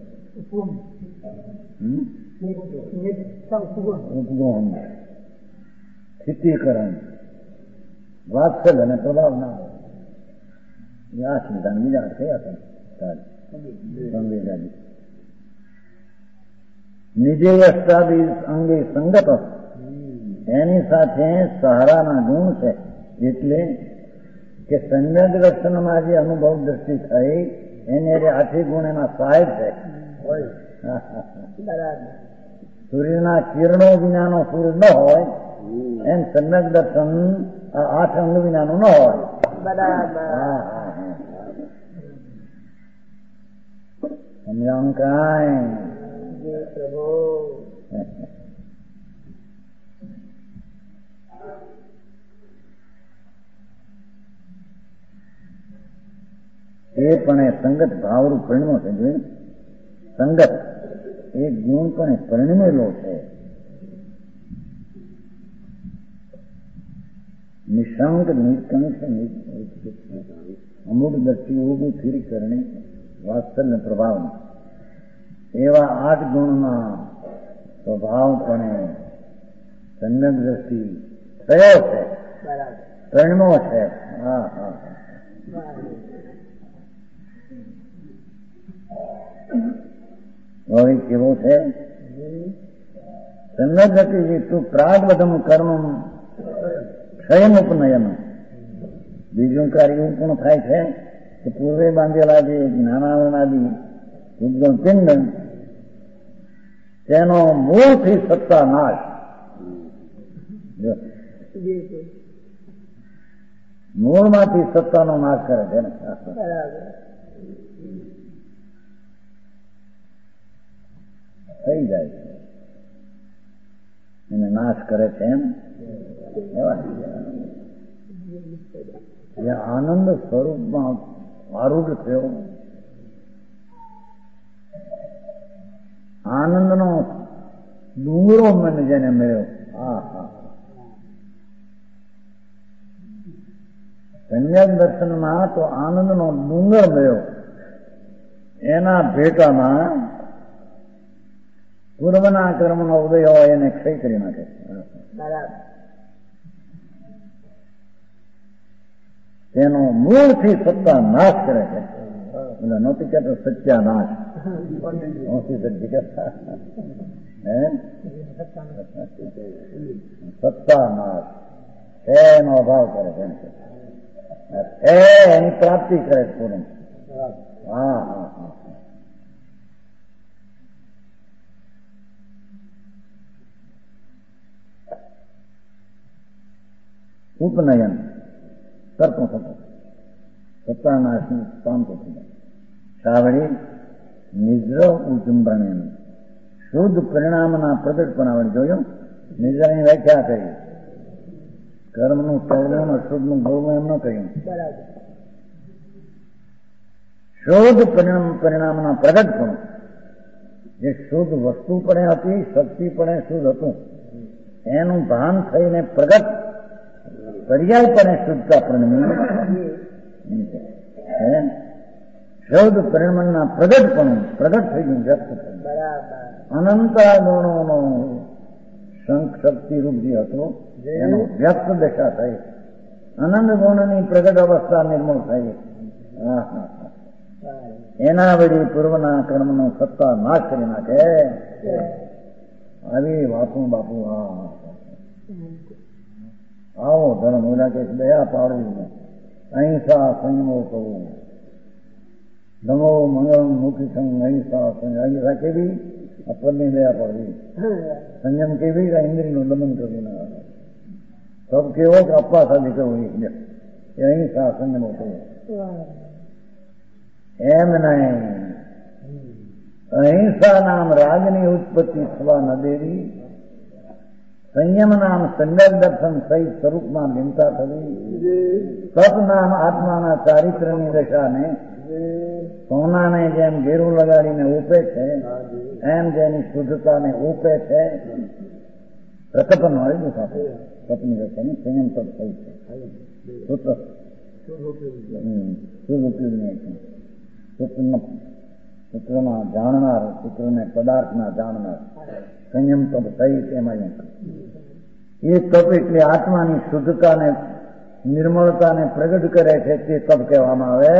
ઉપગોહન સ્થિતિકરણ વાત્સલ્ય અને પ્રભાવના આ ચિંતા બીજા થયા હતા. નિજે અષ્ટાદિ અંગે સંગત એની સાથે સહારાના ગુણ છે, એટલે કે સમ્યક દર્શનમાં જે અનુભવ દ્રષ્ટિ થઈ એને આઠે ગુણ એના સહાયક છે. સૂર્યના કિરણો વિનાનો સૂર્ય ન હોય એમ સમ્યક દર્શન આઠ અંગ વિનાનું ન હોય. સમજાણું કાંઈ? એ પણ સંગત ભાવરૂપ પરિણમો છે. જોયું, સંગત એ ગુણ પણ પરિણમેલો છે. નિશંક નિકંક અમુક દ્રષ્ટિ ઉભું ફીરી કરણી વાત્સલ્ય પ્રભાવ એવા આઠ ગુણના સ્વભાવપણે સમ્યક દ્રષ્ટિ થયો છે, પરિણમો છે. હા હા, હવે કેવો છે? સમ્યક દ્રષ્ટિ તું પ્રાગવધમ કર્મ ક્ષયમ ઉપનયન. બીજું કાર્ય એવું પણ થાય છે કે પૂર્વે બાંધેલા જે જ્ઞાનાદિ ઉદ્ગમ પિંડ તેનો મૂળથી સત્તા નાશ, મૂળમાંથી સત્તાનો નાશ કરે છે ને. થઈ જાય છે એને નાશ કરે છે એમ. જે આનંદ સ્વરૂપમાં આરૂઢ થયો, આનંદનો ડુંગરો મને જેને મળ્યો. હા હા, સમ્યક દર્શનમાં તો આનંદનો ડુંગર મળ્યો, એના ભેટામાં પૂર્વના કર્મનો ઉદય હોય એને ક્ષય કરી નાખે. તેનો મૂળથી સત્તા નાશ કરે છે. નહોતી કહેતો સત્યાનાશ, સત્તાનાશ એનો અભાવ કરે છે, એની પ્રાપ્તિ કરે છે પૂર્ણ. હા હા હા, ઉપનયન કરતો થતો સત્તાનાશનું પામતો થતો. સાવળી નિદ્ર ઉજુંબણ શુદ્ધ પરિણામના પ્રગટપણ આવડે. જોયું, નિદ્રાની વ્યાખ્યા કરી, કર્મનું સૌનું અશુદ્ધનું ગૌનું એમ ન કહ્યું. શુદ્ધ પરિણામના પ્રગટપણ, જે શુદ્ધ વસ્તુ પણ હતી, શક્તિ પણ શુદ્ધ હતું, એનું ભાન થઈને પ્રગટ પર્યાયપણે શુદ્ધતા પરિણમી. શુદ્ધ પરિણામના પ્રગટપણું પ્રગટ થઈ ગયું, વ્યક્ત થયું. અનંત ગુણોનો શંખ શક્તિ રૂપ જે હતો એનો વ્યક્ત દશા થઈ, આનંદ ગુણની પ્રગટ અવસ્થા નિર્મૂળ થઈ. એના વળી પૂર્વના કર્મનો સત્તા નાશ કરી નાખે. આવી વાતું બાપુ. આવો ધર્મ ઓલા કે દયા પાડવી, અહિંસા સંયમો કરવું, નમો મંગળ મુખી સંગ અહિંસા અહિંસા કેવી આપણને દયા પાડવી, સંયમ કેવી ઇન્દ્રિયનું દમન કરવું ના સબ કેવો કે અપ્પા સાથે કરવું એ અહિંસા સંયમો કરવું. એમ નહીં, અહિંસા નામ રાગની ઉત્પત્તિ થવા ન દેવી, સંયમ નામ સમ્યક દર્શન સહિત સ્વરૂપમાં ભિન્નતા થવી, સત નામ આત્માના ચારિત્રની દશાને સોનાને જેમ ઘેરું લગાડીને ઉપે છે એમ જેની શુદ્ધતાને ઉપે છે, પ્રકપન વાળી દુઃખ આપે સતની દશાની સંયમ તપ થઈ છે. શુદ્ધ ઉપયોગની સૂત્રના જાણનાર, સૂત્રને પદાર્થના જાણનાર સંયમ તપ થઈ તેમાં એ તપ એટલે આત્માની શુદ્ધતાને નિર્મળતાને પ્રગટ કરે છે તે તપ કહેવામાં આવે.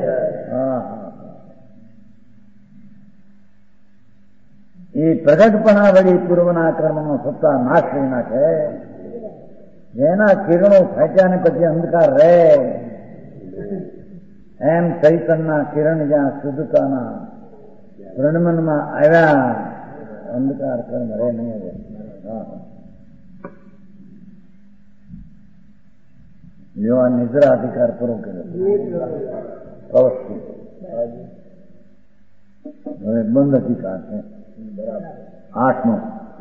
એ પ્રગટપણા વળી પૂર્વના કર્મનો સત્તા નાશ કરી નાખે. જેના કિરણો ફાટ્યાને પછી અંધકાર રહે એમ ચૈતનના કિરણ જ્યાં શુદ્ધતાના પ્રણમનમાં આવ્યા અંધકાર કર્મ રહે નહીં. જેવા નિદ્રા અધિકાર પૂરો કર્યો અવસ્થિત. હવે બંધ અધિકાર છે 8નો.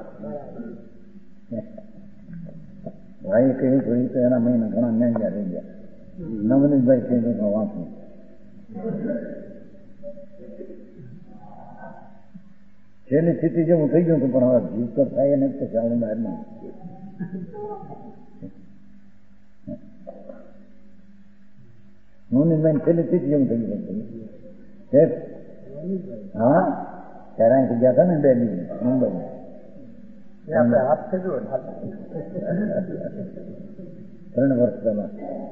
ભાઈ કહ્યું જોયું તો એના મહિના ઘણા મહેંગા રહી ગયા. નવનીતભાઈ કહ્યું તો વાંચું છેલ્લી સ્થિતિ જેવું થઈ ગયું હતું, પણ હવે જીવ તો થાય ને તો ચાલે બહારમાં. નવનીતભાઈ છેલ્લી સ્થિતિ જેવું થઈ ગયું. હા, ત્યારે અહીં ગયા હતા ને 2 દિવસ મુંબઈ. આપણે હાથ થયો 3 વર્ષ પહેલા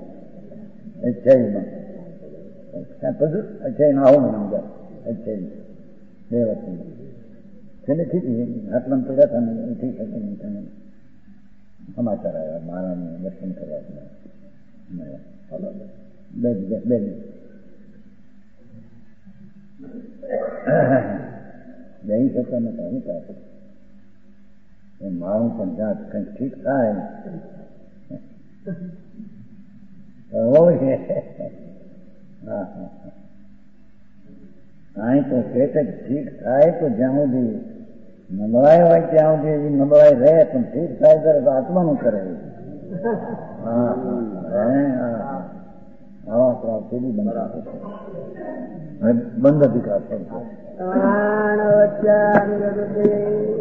88માં બધું 88 આવું નંબર 88 2 વર્ષ છેલ્લી સ્થિતિ આટલામાં પડ્યા હતા ને ઉઠી શકે નહીં. સમાચાર આવ્યા મારાને દર્શન કરવા બે દિવસ જઈ શકતા નતા. હું પાસે મારું પણ જાત કંઈક ઠીક થાય અહીં તો પેટ જ ઠીક થાય તો જ્યાં સુધી નબળાઈ હોય ત્યાં સુધી નબળાઈ રહે, પણ ઠીક થાય ત્યારે આત્માનું કરે. આવા પ્રાપ્ત બંધ અધિકાર થાય છે.